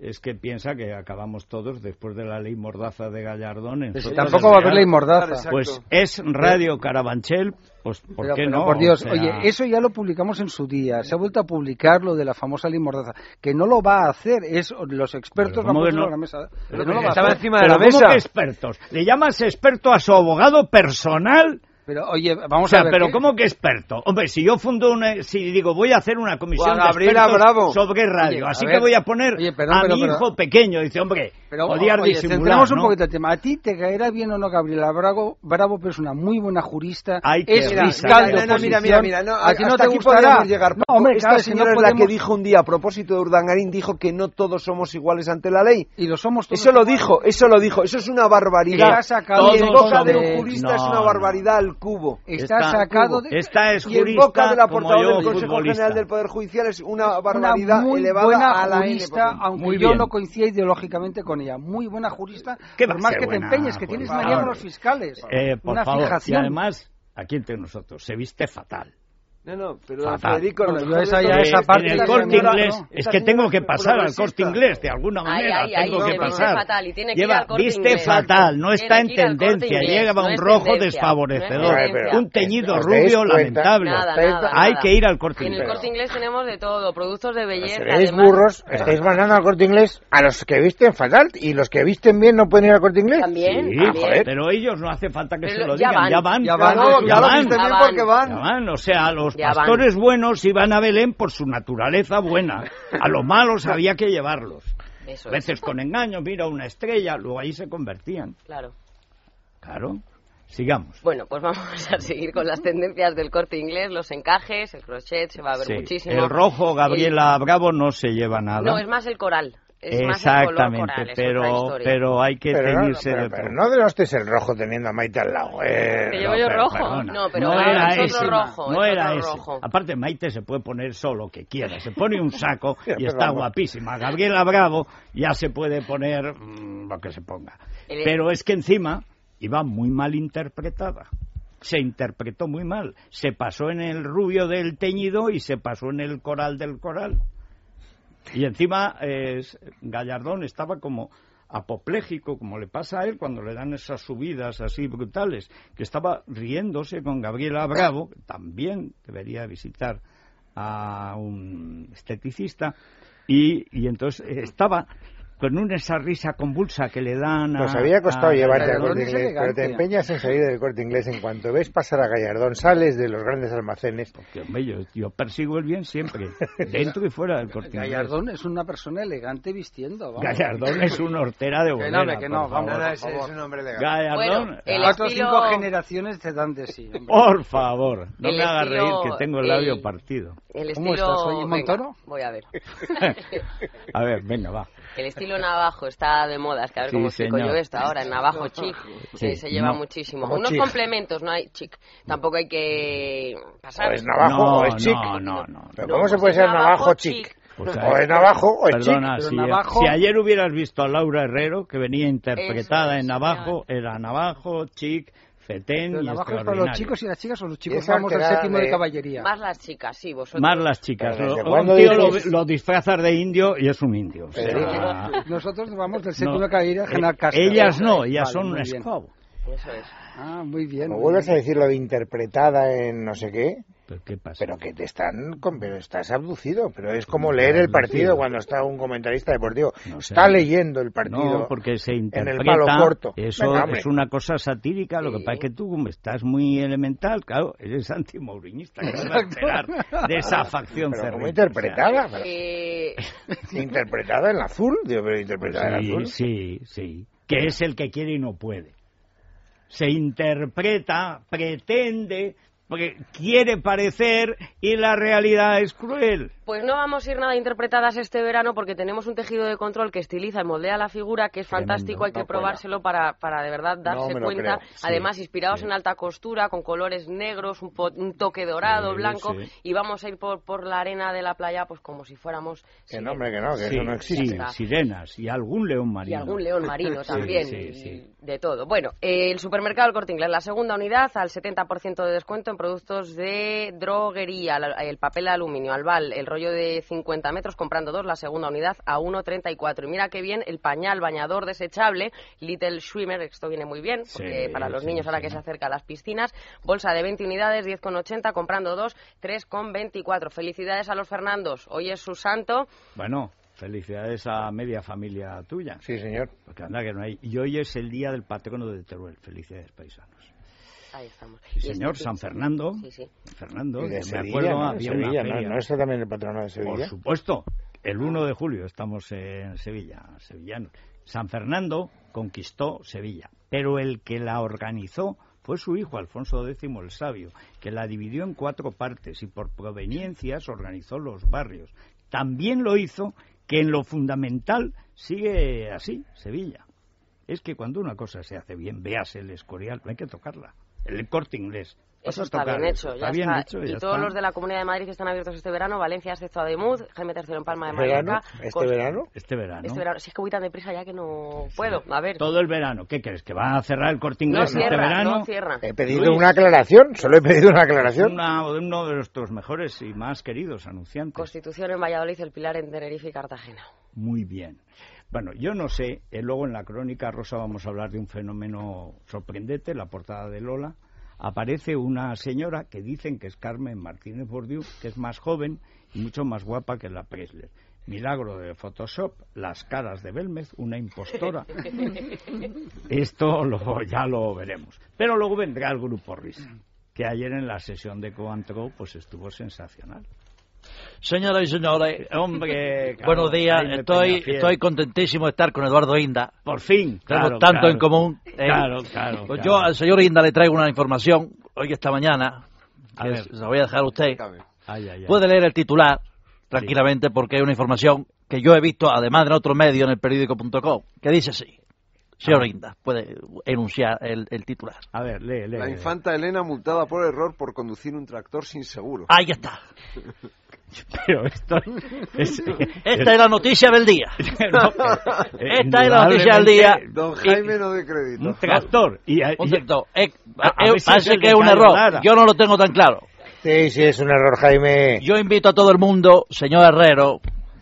es que piensa que acabamos todos después de la ley Mordaza de Gallardón. En Tampoco va a haber ley Mordaza. Pues es Radio Carabanchel, pues ¿por pero, qué pero, no? Por Dios, o sea... oye, eso ya lo publicamos en su día. Se ha vuelto a publicar lo de la famosa ley Mordaza, que no lo va a hacer. Es los expertos van a poner no? la mesa. Pero no lo va estaba a hacer. encima de la mesa. ¿Cómo que expertos? ¿Le llamas experto a su abogado personal? Pero, oye, vamos o sea, a ver. pero ¿qué? ¿cómo que experto? Hombre, si yo fundo una. Si digo, voy a hacer una comisión de Gabriela expertos Bravo. sobre radio, Oye, así a que ver, voy a poner oye, perdón, a pero, mi pero, hijo pequeño. Dice, hombre, pero, odiar oye, disimular. Centremos un ¿no? poquito el tema. A ti te caerá bien o no, Gabriela Bravo, Bravo, pero es una muy buena jurista. Ay, es mira, fiscal mira, de no, oposición. mira, mira, mira, no, a ti no hasta te aquí gustará. podemos llegar. No, hombre, Esta claro, si señora no es la podemos... que dijo un día, a propósito de Urdangarín, dijo que no todos somos iguales ante la ley. Y lo somos todos. Eso lo iguales. dijo, eso lo dijo. Eso es una barbaridad. Sacado Y en todos boca de somos- un jurista no, es una no. barbaridad al cubo. Está, Está- sacado de... Esta es Y en jurista boca de la como portavoz yo, del Consejo futbolista. General del Poder Judicial es una una barbaridad muy elevada buena a la jurista, N. aunque Muy yo bien. no coincida ideológicamente con ella. Muy buena jurista, ¿Qué va por a más ser que te buena, empeñes, que por tienes favor? manía con los fiscales. Eh, por una favor. fijación. Y además, aquí entre nosotros, se viste fatal. No, no, pero Fatal. Federico, Bueno, lo yo mejor esa de ya todo- esa Eh, parte en el la Corte señora, Inglés, no. es Esta que señora tengo que es pasar al progresista. Corte Inglés, de alguna Ay, manera, ay, ay, tengo se que viste pasar. fatal y tiene que ir Lleva, al Corte viste Inglés. fatal, no Tiene está en que ir al Corte tendencia, Inglés, lleva no un es rojo tendencia, desfavorecedor, no es tendencia. un teñido ¿Os dais rubio cuenta? lamentable. Nada, Estáis- nada, Hay nada. que ir al Corte En el Inglés. Corte Inglés tenemos de todo, productos de belleza. Seréis además- burros, estáis mandando al Corte Inglés a los que visten fatal y los que visten bien no pueden ir al Corte Inglés. También, Sí, también. joder. pero ellos no hace falta que Pero se lo ya digan, van. ya van. Ya Ya van, no, ya ya lo van. viste bien Ya porque van. Ya van. van, o sea, los Ya van. pastores buenos iban a Belén por su naturaleza buena. A los malos había que llevarlos. Eso A es, veces con engaño, mira una estrella, luego ahí se convertían. claro. Claro. Sigamos. Bueno, pues vamos a seguir con las tendencias del Corte Inglés, los encajes, el crochet, se va a ver Sí. muchísimo. El rojo, Gabriela Bravo, no se lleva nada. No, es más el coral. Es más el color Exactamente, coral, es otra pero, historia. pero hay que Pero no, teñirse pero, de pero rojo. no denostes el rojo teniendo a Maite al lado. Eh, ¿Que no, llevo yo pero- rojo? Perdona, No, pero no ahora era es otro ese, rojo, no es era otro ese. rojo. Aparte, Maite se puede poner solo lo que quiera. Se pone un saco y Pero está vamos. guapísima. Gabriela Bravo ya se puede poner mmm, lo que se ponga. El- Pero es que encima iba muy mal interpretada. Se interpretó muy mal. Se pasó en el rubio del teñido y se pasó en el coral del coral. Y encima eh, Gallardón estaba como apopléjico, como le pasa a él cuando le dan esas subidas así brutales, que estaba riéndose con Gabriela Bravo, que también debería visitar a un esteticista, y, y entonces eh, estaba con una esa risa convulsa que le dan a... Nos había costado a llevarte al Gallardón Corte es Inglés, pero elegante. te empeñas en salir del Corte Inglés en cuanto ves pasar a Gallardón, sales de los grandes almacenes. Que, hombre, yo, yo persigo el bien siempre, dentro y fuera del Corte Inglés. Gallardón es una persona elegante vistiendo. Vamos. Gallardón es una hortera de Que bolera. no, que no, por vamos, favor. Nada, ese es un hombre de Gallardón, Bueno, el Cuatro o estilo- cinco generaciones te dan de sí. hombre. por favor, no El me hagas estilo- reír que tengo el labio el- partido. El ¿Cómo estilo... estás? ¿Soy Montoro? Venga, voy a ver. A ver, venga, va. El estilo navajo está de moda, es que a ver Sí, cómo explico señor. yo esto ahora, el navajo chic, Sí, eh, se lleva no. muchísimo. Como Unos chic. complementos, no hay chic, tampoco hay que pasar. O es navajo no, o es chic. No, no, no. Pero No, ¿cómo se pues puede es ser navajo navajo chic. chic? Pues, O es navajo o es chic. Perdona, pero si, navajo- si ayer hubieras visto a Laura Herrero, que venía interpretada Eso es, en navajo, era navajo, chic, fetén Pero y navajo es para los extraordinario. chicos y las chicas o los chicos esa vamos al alterada séptimo de, de- caballería. Más las chicas, sí, vosotros. Más las chicas. Pero ¿desde Lo- cuándo un tío lo, dices? lo disfrazas de indio y es un indio. O sea, Federico. Nosotros vamos del séptimo no. de caballería a General Eh, Castro. ellas no, Vale, ellas son muy un bien. scout. Eso es. Ah, muy bien. Como muy vuelves a bien. decir lo de interpretada en no sé qué, ¿Pero qué pasa? pero que te están, con- pero estás abducido, pero es como leer el partido cuando está un comentarista deportivo. No sé. Está leyendo el partido. No, porque se en el interpreta, palo corto. eso Venga, hombre. es una cosa satírica, lo que Sí. pasa es que tú como estás muy elemental, claro, eres antimourinista, ¿qué vas a esperar de esa facción Pero como cerrita? interpretada, pero- Eh, interpretada en azul, digo, pero interpretada en Sí, azul. sí, sí, que es el que quiere y no puede. Se interpreta, pretende, porque quiere parecer y la realidad es cruel. Pues no vamos a ir nada interpretadas este verano porque tenemos un tejido de control que estiliza y moldea la figura, que es Tremendo. fantástico, hay que No probárselo para, para de verdad darse No me lo cuenta. creo. Sí, Además, inspirados sí. en alta costura, con colores negros, un, po- un toque dorado, Sí, blanco, sí. y vamos a ir por, por la arena de la playa pues como si fuéramos... Que sirenas. no, hombre, que no, que Sí, eso no existe. sí, sirenas y algún león Y marino. algún león marino Sí, también, sí, y sí. de todo. Bueno, eh, el supermercado El Corte Inglés, la segunda unidad al setenta por ciento de descuento en productos de droguería, el papel de aluminio, Albal, el rollo de cincuenta metros, comprando dos, la segunda unidad a uno treinta y cuatro. Y mira qué bien el pañal bañador desechable, Little Swimmer, esto viene muy bien, porque Sí, para los sí, niños ahora sí. que se acerca a las piscinas, bolsa de veinte unidades, diez con ochenta, comprando dos, tres con veinticuatro. Felicidades a los Fernandos, hoy es su santo. Bueno, felicidades a media familia tuya. Sí, señor. Porque anda que no hay. Y hoy es el día del patrono de Teruel. Felicidades, paisanos. Ahí estamos. Sí, Y señor, este- San Fernando. Sí, sí. Fernando, Y de me Sevilla, acuerdo, ¿no? De había Sevilla, una ¿no? feria. ¿No está también el patrono de Sevilla? Por supuesto, el uno de julio estamos en Sevilla, sevillanos. San Fernando conquistó Sevilla, pero el que la organizó fue su hijo, Alfonso décimo el Sabio, que la dividió en cuatro partes y por proveniencias organizó los barrios. También lo hizo que en lo fundamental sigue así, Sevilla. Es que cuando una cosa se hace bien, véase el Escorial, no hay que tocarla. El Corte Inglés. Vas Eso a está tocar bien eso. hecho, Está ya bien está. hecho, y ya todos está. los de la Comunidad de Madrid que están abiertos este verano, Valencia, excepto Ademuz, Jaime tercero en Palma de ¿Verano? Mallorca. ¿Este Costa- verano? Este verano. Este verano. Si es que voy tan deprisa ya que no puedo. A ver. Todo el verano. ¿Qué crees? ¿Que va a cerrar el Corte No Inglés cierra, este verano? no cierra. He pedido Luis. una aclaración, solo he pedido una aclaración. Una, uno de nuestros mejores y más queridos anunciantes. Constitución en Valladolid, El Pilar en Tenerife y Cartagena. Muy bien. Bueno, yo no sé, eh, luego en la crónica rosa vamos a hablar de un fenómeno sorprendente, la portada de Lola. Aparece una señora que dicen que es Carmen Martínez Bordiú, que es más joven y mucho más guapa que la Presley. Milagro de Photoshop, las caras de Belmez, una impostora. Esto lo, ya lo veremos. Pero luego vendrá el Grupo Risa, que ayer en la sesión de Coantro pues estuvo sensacional. Señoras y señores, Hombre, claro, buenos días. Jaime Estoy, Peñafiel. estoy contentísimo de estar con Eduardo Inda. Por fin. Tenemos claro, tanto claro. en común. eh. Claro, claro. Pues claro. yo al señor Inda le traigo una información hoy esta mañana. A Que ver. se la voy a dejar a usted. Ay, ay, ay. Puede leer el titular tranquilamente porque hay una información que yo he visto, además de en otro medio, en el periódico punto com, que dice así. Señor Inda, puede enunciar el, el titular. A ver, lee, lee. La infanta Elena multada por error por conducir un tractor sin seguro. Ahí está. Pero esto es... Esta es la noticia del día. No, eh, Esta es la noticia del día. Don Jaime no de crédito. Un tractor. Y, Un y- tractor. Eh, A- a eh, ver si parece es el que de es un Cayo error. Lara. Yo no lo tengo tan claro. Sí, sí, es un error, Jaime. Yo invito a todo el mundo, señor Herrero,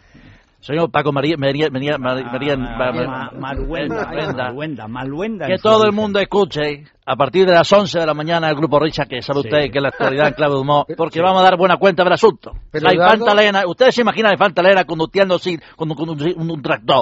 señor Paco María, María, María, María, María- Ma- Ma- Ma- Maluenda, Maluenda, Maluenda, Maluenda que en su todo el origen. mundo escuche a partir de las once de la mañana el Grupo Richa, que sabe Sí. usted que es la actualidad en clave de humor, porque Sí. vamos a dar buena cuenta del asunto. Pero, La infanta Eduardo- Elena, ustedes se imaginan a la infanta Elena conduciendo así, con, con un, un- un tractor,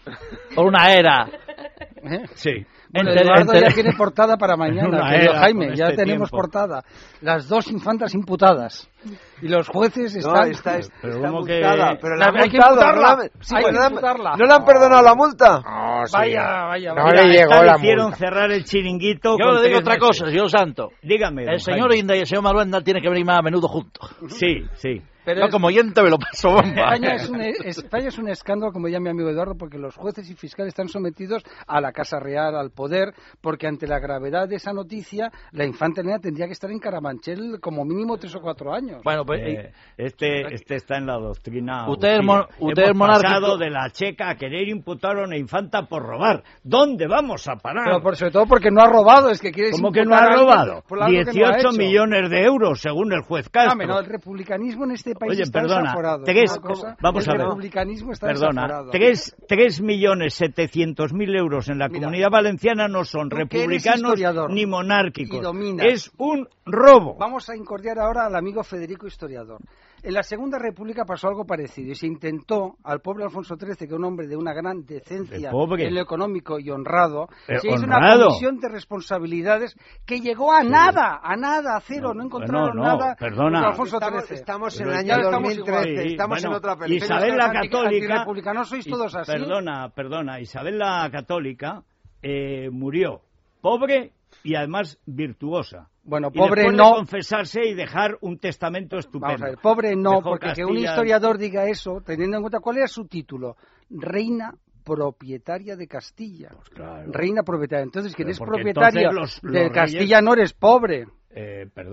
por una era. ¿Eh? Sí. Bueno, Entre- Eduardo entre- ya tiene portada para mañana, Una querido era Jaime, con ya este tenemos tiempo. portada. Las dos infantas imputadas. Y los jueces No, están... está, está, Pero está como que- multada, pero la La- han hay que multado, imputarla. no la- sí, Hay pero que no la han- imputarla. ¿No le han perdonado la multa? No, sí. Vaya, vaya, No vaya. le Mira, llegó esta la le hicieron multa. cerrar el chiringuito. Yo con le digo tres otra meses. cosa, señor Santo. Dígame. don El señor Jaime. Inda y el señor Maluenda tienen que venir más a menudo juntos. Sí, sí. Pero Yo es- como oyente me lo paso bomba. España es, un, España es un escándalo, como ya mi amigo Eduardo, porque los jueces y fiscales están sometidos a la Casa Real, al poder, porque ante la gravedad de esa noticia, la infanta Elena tendría que estar en Carabanchel como mínimo tres o cuatro años. Bueno, pues... Eh, este, este está en la doctrina. Usted es Ujía. mon- usted es Hemos monárquico. pasado de la checa a querer imputar a una infanta por robar. ¿Dónde vamos a parar? Pero por, sobre todo porque no ha robado, es que quiere ¿Cómo que no ha robado? dieciocho millones de euros, según el juez Castro. No, el republicanismo en este país Oye, está perdona, desaforado. tres- Es una cosa- vamos el a ver. republicanismo está Perdona, desaforado. tres, tres millones setecientos mil euros en la Mira, Comunidad Valenciana no son tú que eres republicanos historiador ni monárquicos. y dominas. Es un robo. Vamos a incordiar ahora al amigo Federico historiador. En la Segunda República pasó algo parecido y se intentó al pobre Alfonso trece, que es un hombre de una gran decencia De pobre. en lo económico y honrado, Eh, se hizo una honrado. comisión de responsabilidades que llegó a nada, a nada, a cero, no, No, encontraron no, no, nada. perdona. contra Alfonso Estamos, trece. estamos en Pero el ya año estamos dos mil trece, igual. estamos Sí, en bueno, otra película. Isabel la Los anti- Católica... antirrepublicanos sois todos así. Perdona, perdona. Isabel la Católica eh, murió pobre y además virtuosa. Bueno, Y pobre después no. de confesarse y dejar un testamento estupendo. Vamos a ver, pobre no, Dejó porque que un Castilla- historiador diga eso, teniendo en cuenta cuál era su título, reina propietaria de Castilla. Pues claro. Reina propietaria. Entonces, quien Pero es porque propietario entonces los- los de reyes- Castilla no eres pobre. Eh, perdona.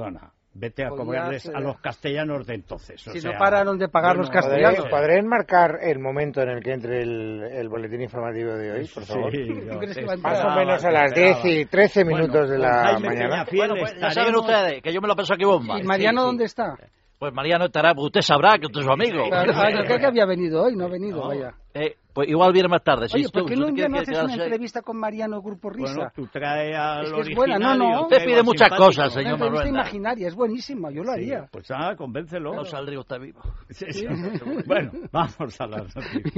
Vete a cobrarles a los castellanos de entonces. O si sea, no pararon de pagar bueno, los castellanos. ¿Podré enmarcar el momento en el que entre el, el boletín informativo de hoy, por favor? Sí, ¿Tú crees que va a Más entrar? o menos a las diez y trece minutos bueno, de la Jaime mañana. Peñafiel Bueno, pues ya estaremos- saben ustedes que yo me lo paso aquí bomba. ¿Y Mariano Sí, sí. dónde está? Pues Mariano estará, pues usted sabrá que usted es su amigo. Claro, ah, yo creo que había venido hoy, no ha venido, No. vaya. Eh, pues igual viene más tarde. Oye, si ¿por tú- qué tú no un día quieres no haces quedarse una ahí. entrevista con Mariano Grupo Risa? Bueno, tú traes al Es que es original buena, no, y no. yo Usted traigo pide al muchas simpático. cosas, señor Una entrevista Manuel. imaginaria, es buenísima, yo lo Sí, haría. pues ah, convéncelo. No saldría usted vivo. Sí, sí. Bueno, vamos a las noticias.